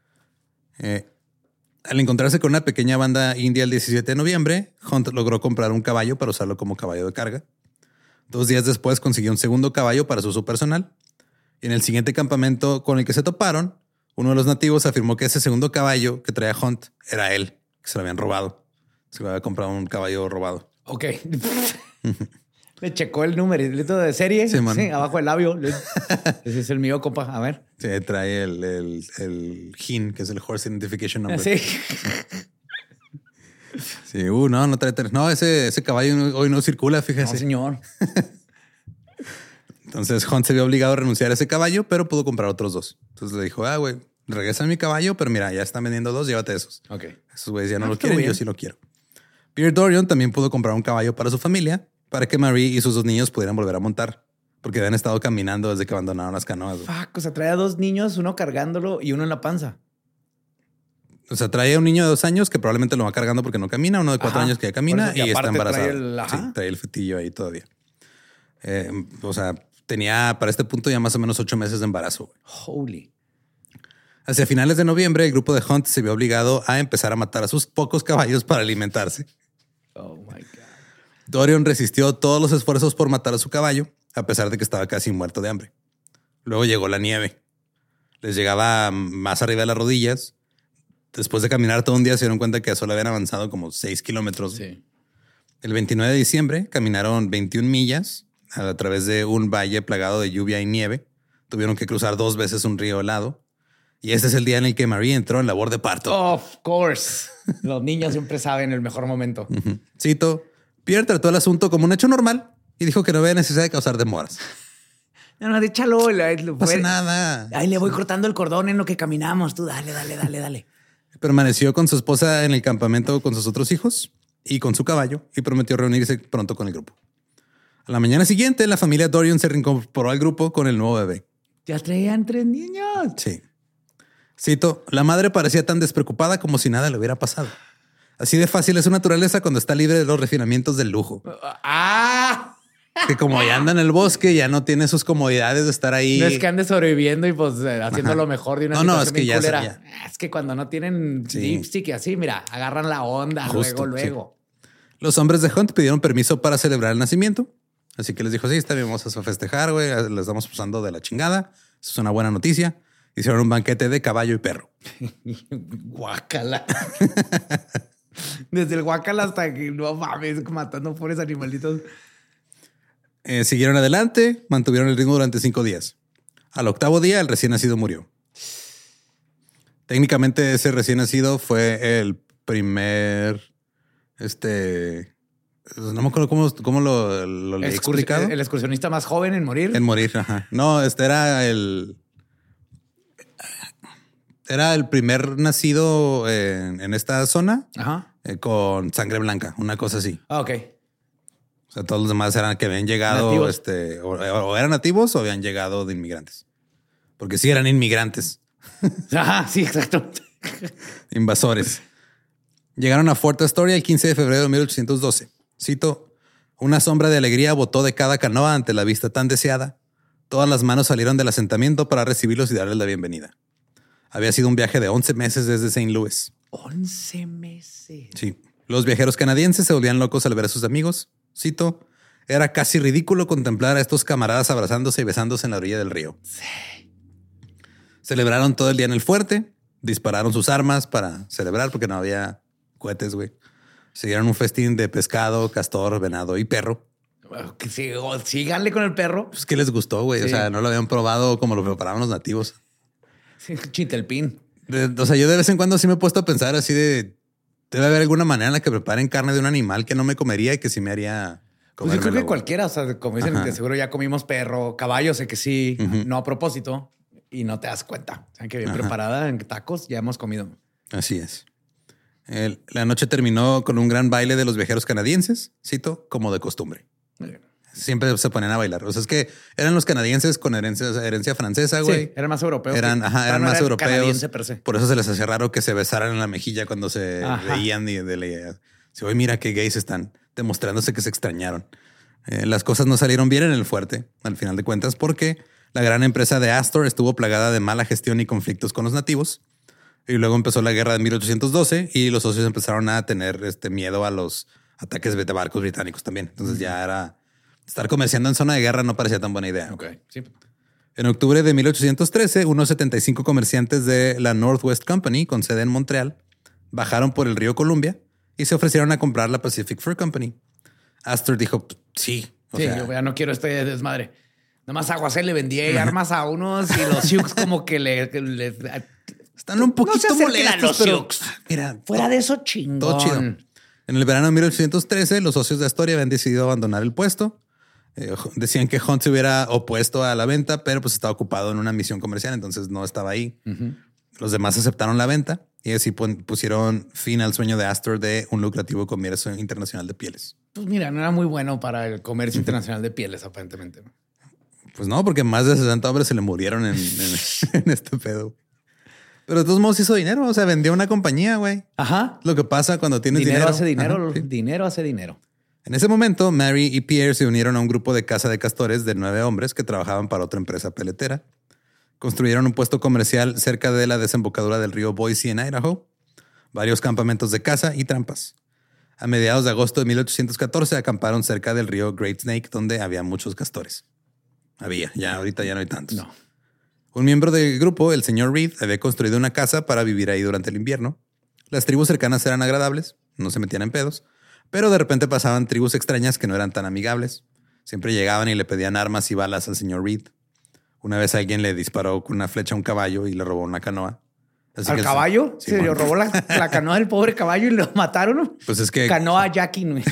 [SPEAKER 2] Al encontrarse con una pequeña banda india el 17 de noviembre, Hunt logró comprar un caballo para usarlo como caballo de carga. 2 días después consiguió un segundo caballo para su uso personal. Y en el siguiente campamento con el que se toparon, uno de los nativos afirmó que ese segundo caballo que traía Hunt era él, que se lo habían robado. Se le había comprado un caballo robado.
[SPEAKER 3] Ok. Le checó el numerito de serie.
[SPEAKER 2] Sí,
[SPEAKER 3] abajo del labio. Ese es el mío, compa. A ver.
[SPEAKER 2] Sí, trae el HIN, que es el Horse Identification Number.
[SPEAKER 3] Sí.
[SPEAKER 2] Sí, no trae 3. No, ese caballo hoy no circula, fíjese.
[SPEAKER 3] No, señor.
[SPEAKER 2] Entonces Hunt se vio obligado a renunciar a ese caballo, pero pudo comprar otros 2. Entonces le dijo, güey, regresa mi caballo, pero mira, ya están vendiendo 2, llévate esos.
[SPEAKER 3] Ok.
[SPEAKER 2] Esos güeyes ya no lo quieren, yo sí lo quiero. Pierre Dorion también pudo comprar un caballo para su familia, para que Marie y sus 2 niños pudieran volver a montar, porque habían estado caminando desde que abandonaron las canoas.
[SPEAKER 3] Fuck, o sea, trae a 2 niños, uno cargándolo y uno en la panza.
[SPEAKER 2] O sea, trae a un niño de 2 años que probablemente lo va cargando porque no camina, uno de 4 años que ya camina y está embarazada. Sí, trae el fetillo ahí todavía. O sea, tenía para este punto ya más o menos 8 meses de embarazo.
[SPEAKER 3] Holy.
[SPEAKER 2] Hacia finales de noviembre, el grupo de Hunt se vio obligado a empezar a matar a sus pocos caballos para alimentarse.
[SPEAKER 3] Oh my God.
[SPEAKER 2] Dorion resistió todos los esfuerzos por matar a su caballo, a pesar de que estaba casi muerto de hambre. Luego llegó la nieve. Les llegaba más arriba de las rodillas. Después de caminar todo un día, se dieron cuenta que solo habían avanzado como 6 kilómetros.
[SPEAKER 3] Sí.
[SPEAKER 2] El 29 de diciembre caminaron 21 millas a través de un valle plagado de lluvia y nieve. Tuvieron que cruzar 2 veces un río helado. Y este es el día en el que Marie entró en labor de parto.
[SPEAKER 3] Of course. Los niños siempre saben el mejor momento.
[SPEAKER 2] Cito, Pierre trató el asunto como un hecho normal y dijo que no había necesidad de causar demoras.
[SPEAKER 3] No, déchalo.
[SPEAKER 2] No pasa nada.
[SPEAKER 3] Ahí le voy cortando el cordón en lo que caminamos. Tú dale.
[SPEAKER 2] Permaneció con su esposa en el campamento con sus otros hijos y con su caballo y prometió reunirse pronto con el grupo. A la mañana siguiente, la familia Dorion se reincorporó al grupo con el nuevo bebé.
[SPEAKER 3] Ya traían 3 niños.
[SPEAKER 2] Sí. Cito, la madre parecía tan despreocupada como si nada le hubiera pasado. Así de fácil es su naturaleza cuando está libre de los refinamientos del lujo. Que como ya anda en el bosque, ya no tiene sus comodidades de estar ahí.
[SPEAKER 3] No es que ande sobreviviendo y pues haciendo lo mejor de una situación
[SPEAKER 2] es que ya
[SPEAKER 3] culera. Es que cuando no tienen dipstick y así, mira, agarran la onda. Justo, luego.
[SPEAKER 2] Sí. Los hombres de Hunt pidieron permiso para celebrar el nacimiento. Así que les dijo, sí, está bien, vamos a festejar, güey. Les estamos pasando de la chingada. Eso es una buena noticia. Hicieron un banquete de caballo y perro.
[SPEAKER 3] Guácala. Desde el guácala hasta que no mames, matando pobres animalitos.
[SPEAKER 2] Siguieron adelante, mantuvieron el ritmo durante 5 días. Al 8º día, el recién nacido murió. Técnicamente, ese recién nacido fue el primer, no me acuerdo cómo lo he explicado.
[SPEAKER 3] El excursionista más joven en morir.
[SPEAKER 2] En morir, ajá. No, era el primer nacido en esta zona con sangre blanca, una cosa así.
[SPEAKER 3] Ah, ok.
[SPEAKER 2] O sea, todos los demás eran que habían llegado, o eran nativos o habían llegado de inmigrantes. Porque sí eran inmigrantes.
[SPEAKER 3] Ajá, sí, exacto.
[SPEAKER 2] Invasores. Llegaron a Fort Astoria el 15 de febrero de 1812. Cito, una sombra de alegría botó de cada canoa ante la vista tan deseada. Todas las manos salieron del asentamiento para recibirlos y darles la bienvenida. Había sido un viaje de 11 meses desde St. Louis.
[SPEAKER 3] 11 meses.
[SPEAKER 2] Sí. Los viajeros canadienses se volvían locos al ver a sus amigos. Cito, era casi ridículo contemplar a estos camaradas abrazándose y besándose en la orilla del río.
[SPEAKER 3] Sí.
[SPEAKER 2] Celebraron todo el día en el fuerte. Dispararon sus armas para celebrar porque no había cohetes, güey. Siguieron un festín de pescado, castor, venado y perro.
[SPEAKER 3] Sí, síganle con el perro.
[SPEAKER 2] Pues que les gustó, güey. Sí. O sea, no lo habían probado como lo preparaban los nativos.
[SPEAKER 3] Sí, chitelpín.
[SPEAKER 2] O sea, yo de vez en cuando sí me he puesto a pensar así de... Debe haber alguna manera en la que preparen carne de un animal que no me comería y que sí me haría...
[SPEAKER 3] Pues yo creo que cualquiera. O sea, como dicen, de seguro ya comimos perro, caballo, sé que sí. No a propósito. Y no te das cuenta. O sea, que bien preparada en tacos ya hemos comido.
[SPEAKER 2] Así es. La noche terminó con un gran baile de los viajeros canadienses, cito, como de costumbre. Siempre se ponían a bailar. O sea, es que eran los canadienses con herencia francesa, güey.
[SPEAKER 3] Sí, eran más europeos.
[SPEAKER 2] Eran más europeos.
[SPEAKER 3] Per se.
[SPEAKER 2] Por eso se les hacía raro que se besaran en la mejilla cuando se veían y oye, mira qué gays están, demostrándose que se extrañaron. Las cosas no salieron bien en el fuerte, al final de cuentas, porque la gran empresa de Astor estuvo plagada de mala gestión y conflictos con los nativos. Y luego empezó la guerra de 1812 y los socios empezaron a tener miedo a los ataques de barcos británicos también. Entonces ya era... Estar comerciando en zona de guerra no parecía tan buena idea.
[SPEAKER 3] Okay, sí.
[SPEAKER 2] En octubre de 1813, unos 75 comerciantes de la Northwest Company, con sede en Montreal, bajaron por el río Columbia y se ofrecieron a comprar la Pacific Fur Company. Astor dijo, sí,
[SPEAKER 3] Sí, yo ya no quiero este desmadre. Nomás Aguacel le vendía armas a unos y los Sioux como que le
[SPEAKER 2] están un poquito
[SPEAKER 3] no se
[SPEAKER 2] molestos,
[SPEAKER 3] a los
[SPEAKER 2] pero
[SPEAKER 3] Sioux.
[SPEAKER 2] mira,
[SPEAKER 3] Fuera de eso, chingón.
[SPEAKER 2] todo chido. En el verano de 1813, los socios de Astoria habían decidido abandonar el puesto. Decían que Hunt se hubiera opuesto a la venta, pero pues estaba ocupado en una misión comercial, entonces no estaba ahí. Los demás aceptaron la venta y así pusieron fin al sueño de Astor de un lucrativo comercio internacional de pieles.
[SPEAKER 3] Pues mira, no era muy bueno para el comercio internacional de pieles, aparentemente.
[SPEAKER 2] Pues no, porque más de 60 hombres se le murieron en este pedo. Pero de todos modos hizo dinero. O sea, vendió una compañía, güey.
[SPEAKER 3] Ajá.
[SPEAKER 2] Lo que pasa cuando tienes dinero.
[SPEAKER 3] Dinero hace dinero.
[SPEAKER 2] Ajá, sí.
[SPEAKER 3] Dinero hace dinero.
[SPEAKER 2] En ese momento, Mary y Pierre se unieron a un grupo de caza de castores de 9 hombres que trabajaban para otra empresa peletera. Construyeron un puesto comercial cerca de la desembocadura del río Boise en Idaho, varios campamentos de caza y trampas. A mediados de agosto de 1814 acamparon cerca del río Great Snake, donde había muchos castores. Ahorita ya no hay tantos.
[SPEAKER 3] No.
[SPEAKER 2] Un miembro del grupo, el señor Reed, había construido una casa para vivir ahí durante el invierno. Las tribus cercanas eran agradables, no se metían en pedos, pero de repente pasaban tribus extrañas que no eran tan amigables. Siempre llegaban y le pedían armas y balas al señor Reed. Una vez alguien le disparó con una flecha a un caballo y le robó una canoa. Así
[SPEAKER 3] ¿Al caballo?
[SPEAKER 2] Sí,
[SPEAKER 3] Se le robó la canoa del pobre caballo y lo mataron.
[SPEAKER 2] Pues es que...
[SPEAKER 3] Canoa Jackie, güey.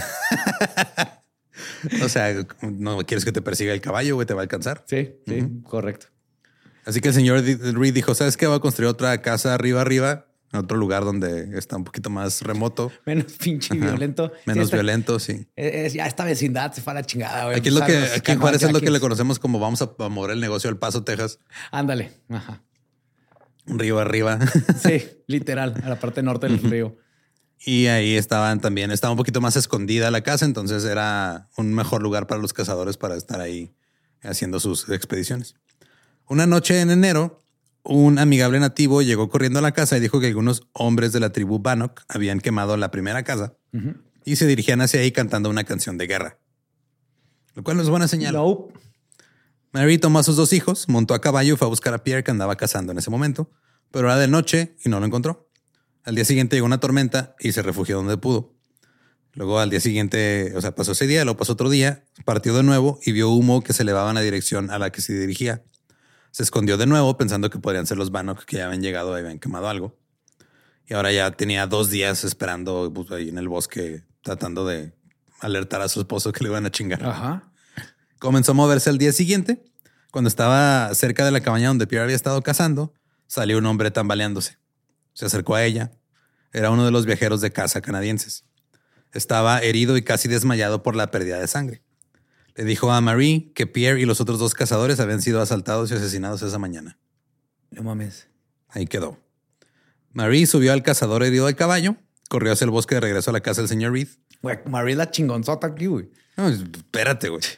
[SPEAKER 2] O sea, no quieres que te persiga el caballo, güey, te va a alcanzar.
[SPEAKER 3] Sí, correcto.
[SPEAKER 2] Así que el señor Reed dijo, ¿sabes qué? Voy a construir otra casa arriba, en otro lugar donde está un poquito más remoto.
[SPEAKER 3] Menos pinche violento.
[SPEAKER 2] Menos violento, sí.
[SPEAKER 3] Ya esta vecindad se fue a la chingada, güey.
[SPEAKER 2] Aquí en Juárez es lo que le conocemos como vamos a mover el negocio al Paso, Texas.
[SPEAKER 3] Ándale. Ajá.
[SPEAKER 2] Río arriba.
[SPEAKER 3] Sí, literal, a la parte norte del río.
[SPEAKER 2] Y ahí estaba un poquito más escondida la casa, entonces era un mejor lugar para los cazadores para estar ahí haciendo sus expediciones. Una noche en enero, un amigable nativo llegó corriendo a la casa y dijo que algunos hombres de la tribu Bannock habían quemado la primera casa y se dirigían hacia ahí cantando una canción de guerra, lo cual no es buena señal.
[SPEAKER 3] No.
[SPEAKER 2] Mary tomó a sus 2 hijos, montó a caballo y fue a buscar a Pierre, que andaba cazando en ese momento, pero era de noche y no lo encontró. Al día siguiente llegó una tormenta y se refugió donde pudo. Luego al día siguiente, pasó ese día, luego pasó otro día, partió de nuevo y vio humo que se elevaba en la dirección a la que se dirigía. Se escondió de nuevo pensando que podrían ser los Bannock que ya habían llegado y habían quemado algo. Y ahora ya tenía 2 días esperando ahí en el bosque, tratando de alertar a su esposo que le iban a chingar.
[SPEAKER 3] Ajá.
[SPEAKER 2] Comenzó a moverse al día siguiente. Cuando estaba cerca de la cabaña donde Pierre había estado cazando, salió un hombre tambaleándose. Se acercó a ella. Era uno de los viajeros de caza canadienses. Estaba herido y casi desmayado por la pérdida de sangre. Le dijo a Marie que Pierre y los otros 2 cazadores habían sido asaltados y asesinados esa mañana.
[SPEAKER 3] No mames.
[SPEAKER 2] Ahí quedó. Marie subió al cazador herido del caballo, corrió hacia el bosque de regreso a la casa del señor Reed.
[SPEAKER 3] Güey, Marie la chingonzota aquí, güey.
[SPEAKER 2] No, espérate, güey.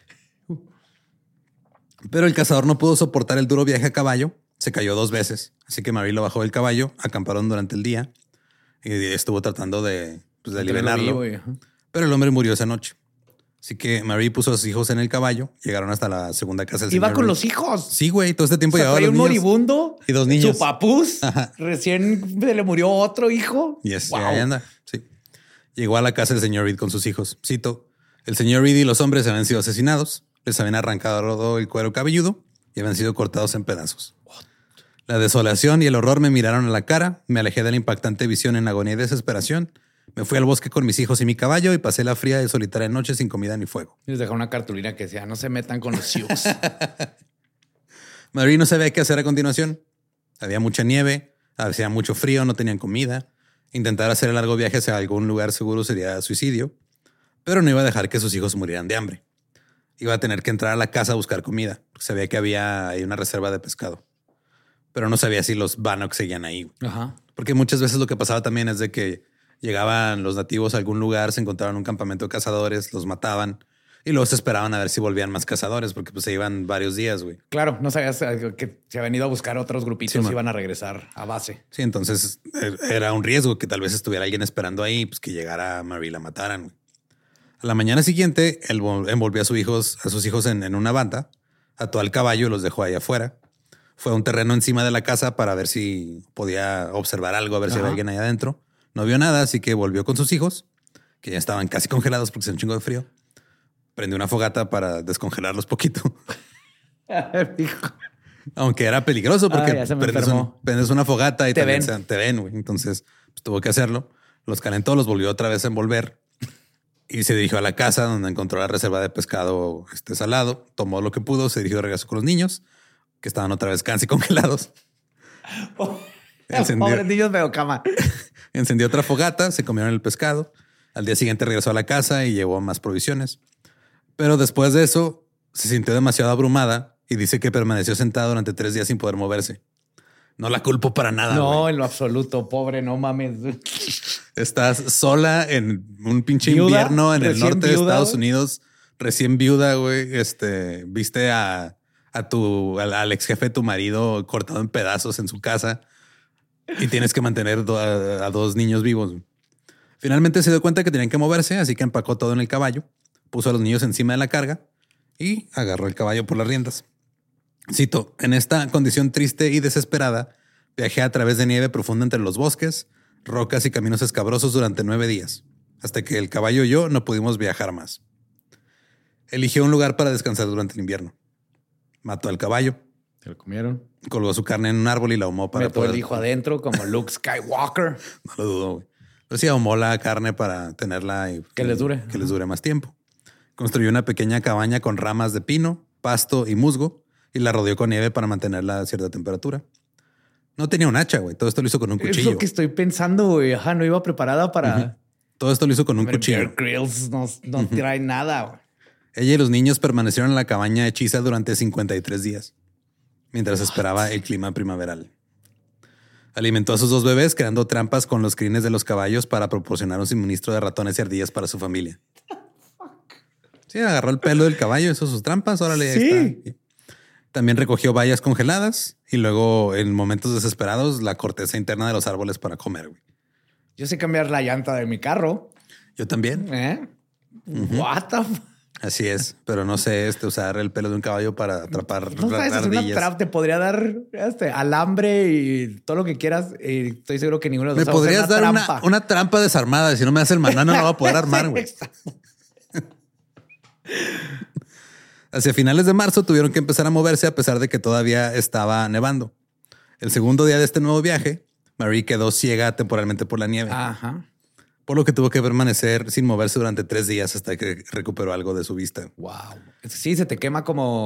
[SPEAKER 2] Pero el cazador no pudo soportar el duro viaje a caballo. Se cayó 2 veces. Así que Marie lo bajó del caballo, acamparon durante el día y estuvo tratando de aliviarlo. Pero el hombre murió esa noche. Así que Marie puso a sus hijos en el caballo. Llegaron hasta la segunda casa del señor.
[SPEAKER 3] Iba con
[SPEAKER 2] Reed.
[SPEAKER 3] los hijos.
[SPEAKER 2] Sí, güey. Todo este tiempo
[SPEAKER 3] Traía
[SPEAKER 2] llevaba los
[SPEAKER 3] un
[SPEAKER 2] niños.
[SPEAKER 3] moribundo
[SPEAKER 2] Y 2 niños.
[SPEAKER 3] Su papús.
[SPEAKER 2] Ajá.
[SPEAKER 3] Recién se le murió otro hijo.
[SPEAKER 2] Yes,
[SPEAKER 3] Wow.
[SPEAKER 2] ahí anda. Sí. Llegó a la casa del señor Reed con sus hijos. Cito: el señor Reed y los hombres habían sido asesinados. Les habían arrancado el cuero cabelludo y habían sido cortados en pedazos. La desolación y el horror me miraron a la cara. Me alejé de la impactante visión en agonía y desesperación. Me fui al bosque con mis hijos y mi caballo y pasé la fría y solitaria noche sin comida ni fuego.
[SPEAKER 3] Les dejó una cartulina que decía, no se metan con los Sioux.
[SPEAKER 2] Marie no sabía qué hacer a continuación. Había mucha nieve, hacía mucho frío, no tenían comida. Intentar hacer el largo viaje hacia algún lugar seguro sería suicidio, pero no iba a dejar que sus hijos murieran de hambre. Iba a tener que entrar a la casa a buscar comida, porque sabía que había ahí una reserva de pescado. Pero no sabía si los Bannock seguían ahí.
[SPEAKER 3] Ajá.
[SPEAKER 2] Porque muchas veces lo que pasaba también es de que llegaban los nativos a algún lugar, se encontraban un campamento de cazadores, los mataban y luego se esperaban a ver si volvían más cazadores porque pues se iban varios días, güey.
[SPEAKER 3] Claro, no sabías que se habían ido a buscar otros grupitos
[SPEAKER 2] Sí,
[SPEAKER 3] y iban a regresar a base.
[SPEAKER 2] Sí, entonces era un riesgo que tal vez estuviera alguien esperando ahí, pues que llegara Marie y la mataran, güey. A la mañana siguiente, él envolvió a sus hijos en una banda, ató al caballo y los dejó ahí afuera. Fue a un terreno encima de la casa para ver si podía observar algo, a ver si había alguien ahí adentro. No vio nada, así que volvió con sus hijos, que ya estaban casi congelados porque se un chingo de frío. Prendió una fogata para descongelarlos poquito.
[SPEAKER 3] Hijo.
[SPEAKER 2] Aunque era peligroso porque
[SPEAKER 3] ya se me enfermó.
[SPEAKER 2] prendes una fogata y
[SPEAKER 3] Te
[SPEAKER 2] también
[SPEAKER 3] ven.
[SPEAKER 2] te ven, güey. Entonces pues, tuvo que hacerlo. Los calentó, los volvió otra vez a envolver y se dirigió a la casa donde encontró la reserva de pescado salado. Tomó lo que pudo, se dirigió de regreso con los niños que estaban otra vez casi congelados.
[SPEAKER 3] Pobres niños veo cama.
[SPEAKER 2] Encendió otra fogata, se comieron el pescado. Al día siguiente regresó a la casa y llevó más provisiones. Pero después de eso se sintió demasiado abrumada y dice que permaneció sentada durante 3 días sin poder moverse. No la culpo para nada.
[SPEAKER 3] No,
[SPEAKER 2] güey.
[SPEAKER 3] en lo absoluto, pobre, no mames.
[SPEAKER 2] Estás sola en un pinche
[SPEAKER 3] ¿Viuda?
[SPEAKER 2] invierno en el
[SPEAKER 3] ¿Recién
[SPEAKER 2] norte de
[SPEAKER 3] viuda,
[SPEAKER 2] Estados
[SPEAKER 3] güey?
[SPEAKER 2] Unidos, recién viuda, güey. Viste al ex jefe de tu marido cortado en pedazos en su casa y tienes que mantener a 2 niños vivos. Finalmente se dio cuenta que tenían que moverse, así que empacó todo en el caballo, puso a los niños encima de la carga y agarró el caballo por las riendas. Cito, en esta condición triste y desesperada, viajé a través de nieve profunda entre los bosques, rocas y caminos escabrosos durante 9 días, hasta que el caballo y yo no pudimos viajar más. Eligió un lugar para descansar durante el invierno. Mató al caballo,
[SPEAKER 3] Se lo comieron.
[SPEAKER 2] colgó su carne en un árbol y la ahumó para
[SPEAKER 3] Metió el hijo adentro como Luke Skywalker.
[SPEAKER 2] No lo dudo, güey. Pero sí ahumó la carne para tenerla y
[SPEAKER 3] Que les dure.
[SPEAKER 2] Que les dure más tiempo. Construyó una pequeña cabaña con ramas de pino, pasto y musgo y la rodeó con nieve para mantenerla a cierta temperatura. No tenía un hacha, güey. Todo esto lo hizo con un
[SPEAKER 3] Es
[SPEAKER 2] cuchillo.
[SPEAKER 3] lo que estoy pensando, güey. Ajá, no iba preparada para...
[SPEAKER 2] Todo esto lo hizo con un
[SPEAKER 3] Hombre,
[SPEAKER 2] cuchillo.
[SPEAKER 3] Bear Grylls no trae nada, güey.
[SPEAKER 2] Ella y los niños permanecieron en la cabaña hechiza durante 53 días, mientras esperaba el clima primaveral. Alimentó a sus 2 bebés creando trampas con los crines de los caballos para proporcionar un suministro de ratones y ardillas para su familia. Sí, agarró el pelo del caballo, hizo sus trampas, órale.
[SPEAKER 3] Sí.
[SPEAKER 2] Ahí está. También recogió bayas congeladas y luego en momentos desesperados la corteza interna de los árboles para comer. Güey.
[SPEAKER 3] Yo sé cambiar la llanta de mi carro.
[SPEAKER 2] Yo también.
[SPEAKER 3] What the fuck?
[SPEAKER 2] Así es, pero no sé usar el pelo de un caballo para atrapar
[SPEAKER 3] No sabes hacer una
[SPEAKER 2] ardillas.
[SPEAKER 3] trampa. Te podría dar alambre y todo lo que quieras. Y estoy seguro que ninguno de
[SPEAKER 2] Me
[SPEAKER 3] los dos
[SPEAKER 2] podrías
[SPEAKER 3] hace
[SPEAKER 2] dar
[SPEAKER 3] trampa.
[SPEAKER 2] una trampa desarmada. Si no me das el maná, no lo voy a poder armar, güey.
[SPEAKER 3] Exacto.
[SPEAKER 2] Hacia finales de marzo tuvieron que empezar a moverse a pesar de que todavía estaba nevando. El segundo día de este nuevo viaje, Marie quedó ciega temporalmente por la nieve,
[SPEAKER 3] Ajá.
[SPEAKER 2] por lo que tuvo que permanecer sin moverse durante 3 días hasta que recuperó algo de su vista.
[SPEAKER 3] Wow. Sí, se te quema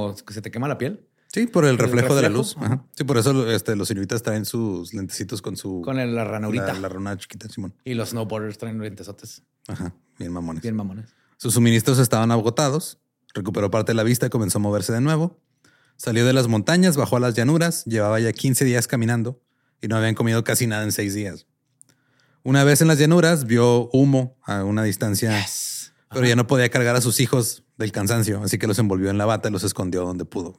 [SPEAKER 3] la piel.
[SPEAKER 2] Sí, por el reflejo de la
[SPEAKER 3] reflejo?
[SPEAKER 2] luz. Ajá. Sí, por eso los inuitas traen sus lentecitos con
[SPEAKER 3] La ranurita.
[SPEAKER 2] la rana chiquita, Simón.
[SPEAKER 3] Y los snowboarders traen lentesotes.
[SPEAKER 2] Ajá, bien mamones.
[SPEAKER 3] Bien mamones.
[SPEAKER 2] Sus suministros estaban agotados. Recuperó parte de la vista y comenzó a moverse de nuevo. Salió de las montañas, bajó a las llanuras. Llevaba ya 15 días caminando y no habían comido casi nada en 6 días. Una vez en las llanuras vio humo a una distancia,
[SPEAKER 3] Yes.
[SPEAKER 2] pero ya no podía cargar a sus hijos del cansancio, así que los envolvió en la bata y los escondió donde pudo.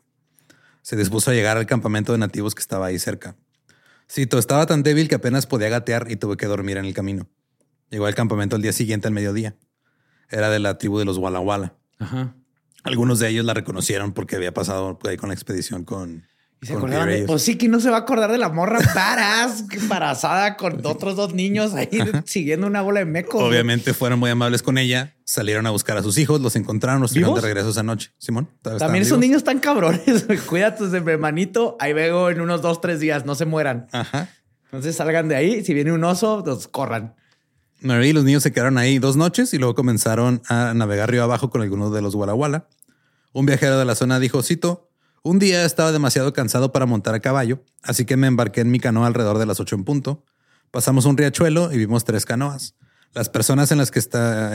[SPEAKER 2] Se dispuso a llegar al campamento de nativos que estaba ahí cerca. Cito, estaba tan débil que apenas podía gatear y tuve que dormir en el camino. Llegó al campamento al día siguiente al mediodía. Era de la tribu de los Walla Walla.
[SPEAKER 3] Ajá.
[SPEAKER 2] Algunos de ellos la reconocieron porque había pasado ahí con la expedición con...
[SPEAKER 3] Y se
[SPEAKER 2] con
[SPEAKER 3] acordaban de,
[SPEAKER 2] ellos.
[SPEAKER 3] pues sí, que no se va a acordar de la morra badass embarazada con otros 2 niños ahí siguiendo una bola de mecos.
[SPEAKER 2] Obviamente fueron muy amables con ella. Salieron a buscar a sus hijos, los encontraron, los trajeron de
[SPEAKER 3] ¿Vivos?
[SPEAKER 2] regreso esa noche. Simón, todavía
[SPEAKER 3] También
[SPEAKER 2] estaban
[SPEAKER 3] esos
[SPEAKER 2] vivos.
[SPEAKER 3] niños tan cabrones. Cuida tus hermanito. Ahí veo en unos 2-3 días. No se mueran.
[SPEAKER 2] Ajá.
[SPEAKER 3] Entonces salgan de ahí. Si viene un oso, los corran.
[SPEAKER 2] Marie y los niños se quedaron ahí 2 noches y luego comenzaron a navegar río abajo con algunos de los Walla Walla. Un viajero de la zona dijo, cito, un día estaba demasiado cansado para montar a caballo, así que me embarqué en mi canoa alrededor de las 8 en punto. Pasamos un riachuelo y vimos 3 canoas. Las personas en las que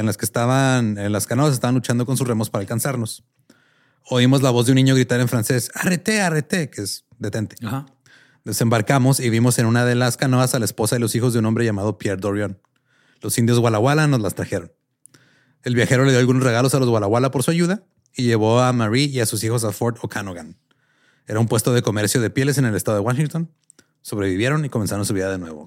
[SPEAKER 2] estaban en las canoas estaban luchando con sus remos para alcanzarnos. Oímos la voz de un niño gritar en francés, arrete, arrete, que es detente.
[SPEAKER 3] Ajá.
[SPEAKER 2] Desembarcamos y vimos en una de las canoas a la esposa y los hijos de un hombre llamado Pierre Dorion. Los indios Walla Walla nos las trajeron. El viajero le dio algunos regalos a los Walla Walla por su ayuda y llevó a Marie y a sus hijos a Fort Okanogan. Era un puesto de comercio de pieles en el estado de Washington. Sobrevivieron y comenzaron su vida de nuevo.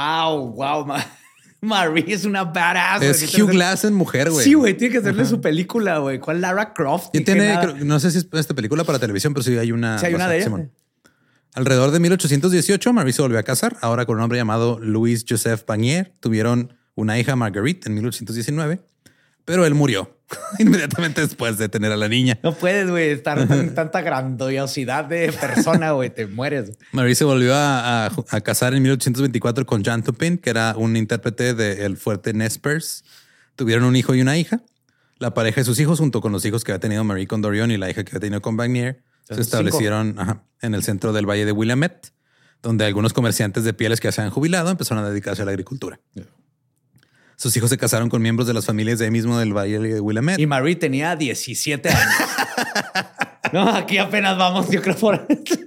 [SPEAKER 3] Wow. Marie es una badass.
[SPEAKER 2] Es
[SPEAKER 3] güey.
[SPEAKER 2] Hugh Glass en mujer, güey.
[SPEAKER 3] Sí, güey. Tiene que hacerle su película, güey. ¿Cuál Lara Croft?
[SPEAKER 2] Y
[SPEAKER 3] Ni que
[SPEAKER 2] tiene,
[SPEAKER 3] nada.
[SPEAKER 2] no sé si es esta película para televisión, pero sí hay una.
[SPEAKER 3] Sí, hay una de ellas.
[SPEAKER 2] Simón. Alrededor de 1818, Marie se volvió a casar, ahora con un hombre llamado Louis Joseph Bagnier. Tuvieron una hija, Marguerite, en 1819. pero él murió inmediatamente después de tener a la niña.
[SPEAKER 3] No puedes, güey, estar en tanta grandiosidad de persona, güey, te mueres.
[SPEAKER 2] Marie se volvió a casar en 1824 con John Turpin, que era un intérprete del fuerte Nez Perce. Tuvieron un hijo y una hija. La pareja y sus hijos, junto con los hijos que había tenido Marie con Dorion y la hija que había tenido con Vanier, se establecieron en el centro del Valle de Willamette, donde algunos comerciantes de pieles que se habían jubilado empezaron a dedicarse a la agricultura. Yeah. Sus hijos se casaron con miembros de las familias de ahí mismo del Valle de Willamette.
[SPEAKER 3] Y Marie tenía 17 años. No, aquí apenas vamos, yo creo por...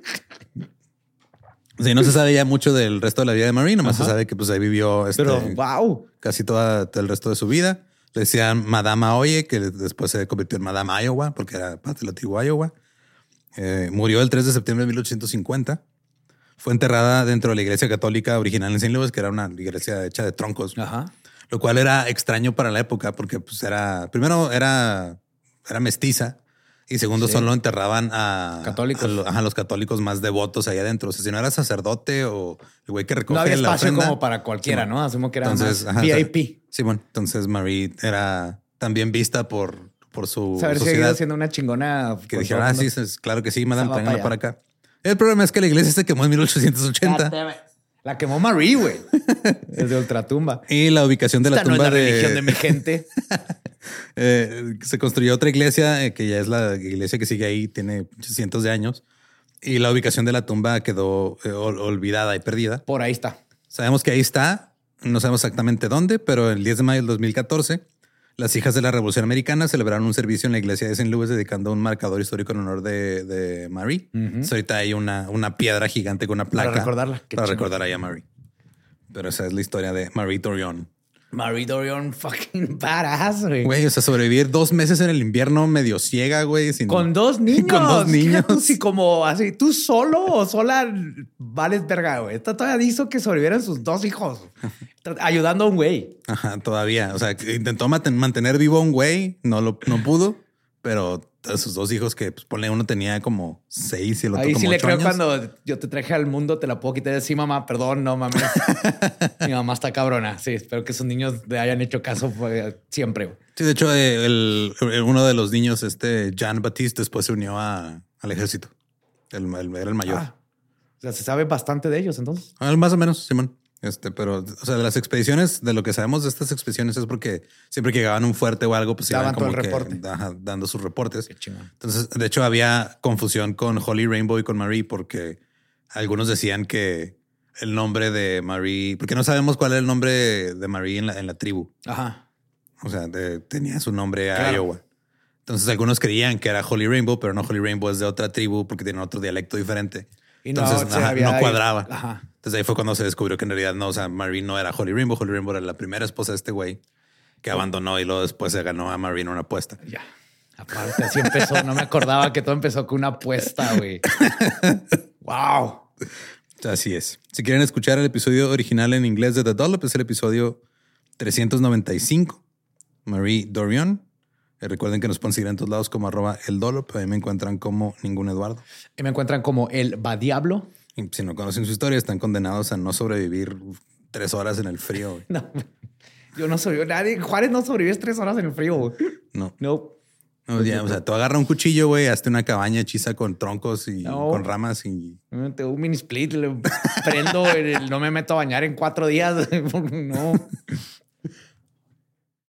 [SPEAKER 2] Sí, no se sabe ya mucho del resto de la vida de Marie, nomás se sabe que pues ahí vivió casi todo el resto de su vida. Le decían Madame Oye, que después se convirtió en Madame Iowa, porque era parte de la tribu Iowa. Murió el 3 de septiembre de 1850. Fue enterrada dentro de la iglesia católica original en St. Louis, que era una iglesia hecha de troncos. Ajá. Lo cual era extraño para la época, porque pues primero era mestiza. Y segundo, solo enterraban a
[SPEAKER 3] católicos.
[SPEAKER 2] A los católicos más devotos ahí adentro. O sea, si no era sacerdote o el güey que recoge la ofrenda.
[SPEAKER 3] No había espacio como para cualquiera, ¿no? Asumo que era entonces, más VIP.
[SPEAKER 2] Sí, bueno. Entonces Marie era también vista por su
[SPEAKER 3] saber
[SPEAKER 2] sociedad.
[SPEAKER 3] Si seguía siendo una chingona.
[SPEAKER 2] Que dijeron, sí, claro que sí, madame, tráiganla para acá. El problema es que la iglesia se quemó en 1880.
[SPEAKER 3] La quemó Marie, güey. Desde ultratumba.
[SPEAKER 2] Y la ubicación de la tumba
[SPEAKER 3] de... religión de mi gente.
[SPEAKER 2] Se construyó otra iglesia, que ya es la iglesia que sigue ahí, tiene cientos de años. Y la ubicación de la tumba quedó olvidada y perdida.
[SPEAKER 3] Por ahí está.
[SPEAKER 2] Sabemos que ahí está. No sabemos exactamente dónde, pero el 10 de mayo del 2014, las hijas de la Revolución Americana celebraron un servicio en la iglesia de St. Louis dedicando un marcador histórico en honor de Marie. Entonces, ahorita hay una piedra gigante con una placa.
[SPEAKER 3] Para recordarla.
[SPEAKER 2] Para recordar ahí a Marie. Pero esa es la historia de Marie Dorion.
[SPEAKER 3] Marie Dorion fucking badass, güey.
[SPEAKER 2] Güey, o sea, sobrevivir 2 meses en el invierno medio ciega, güey.
[SPEAKER 3] Con 2 niños.
[SPEAKER 2] Con 2 niños.
[SPEAKER 3] Si como así, tú solo o sola vales verga, güey. Esta todavía hizo que sobrevivieran sus 2 hijos. Ayudando a un güey.
[SPEAKER 2] Ajá, todavía. O sea, intentó mantener vivo a un güey. No pudo, pero a sus 2 hijos que, pues, ponle, uno tenía como 6 y el otro
[SPEAKER 3] ahí
[SPEAKER 2] como 8
[SPEAKER 3] sí le creo
[SPEAKER 2] años.
[SPEAKER 3] cuando yo te traje al mundo, te la puedo quitar de sí, mamá. Perdón, no mames. Mi mamá está cabrona. Sí, espero que esos niños le hayan hecho caso siempre.
[SPEAKER 2] Sí, de hecho, uno de los niños, Jean Baptiste, después se unió al ejército. Era el mayor.
[SPEAKER 3] O sea, se sabe bastante de ellos, entonces.
[SPEAKER 2] Más o menos, Simón. Pero, o sea, de las expediciones, de lo que sabemos de estas expediciones es porque siempre que llegaban a un fuerte o algo, pues iban como que dando sus reportes.
[SPEAKER 3] Qué chingón.
[SPEAKER 2] Entonces, de hecho, había confusión con Holy Rainbow y con Marie porque algunos decían que el nombre de Marie, porque no sabemos cuál era el nombre de Marie en la tribu.
[SPEAKER 3] Ajá.
[SPEAKER 2] O sea, tenía su nombre a Iowa. Entonces, algunos creían que era Holy Rainbow, pero no, Holy Rainbow es de otra tribu porque tiene otro dialecto diferente.
[SPEAKER 3] Y
[SPEAKER 2] entonces no cuadraba.
[SPEAKER 3] Ajá.
[SPEAKER 2] Entonces ahí fue cuando se descubrió que en realidad no, o sea, Marie no era Holy Rainbow. Holy Rainbow era la primera esposa de este güey que abandonó y luego después se ganó a Marie en una apuesta.
[SPEAKER 3] Ya. Aparte, así empezó. No me acordaba que todo empezó con una apuesta, güey. Wow.
[SPEAKER 2] Así es. Si quieren escuchar el episodio original en inglés de The Dollop, es el episodio 395. Marie Dorion. Recuerden que nos pueden seguir en todos lados como @eldollop. Ahí me encuentran como Ningún Eduardo.
[SPEAKER 3] Y me encuentran como El Badiablo.
[SPEAKER 2] Y si no conocen su historia, están condenados a no sobrevivir 3 horas en el frío.
[SPEAKER 3] No, yo no sobreviví. Nadie. Juárez no sobrevives 3 horas en el frío, güey.
[SPEAKER 2] No.
[SPEAKER 3] No,
[SPEAKER 2] ya, o sea, tú agarra un cuchillo, güey, hazte una cabaña hechiza con troncos y con ramas y...
[SPEAKER 3] Tengo un mini split, le prendo, no me meto a bañar en 4 días. No.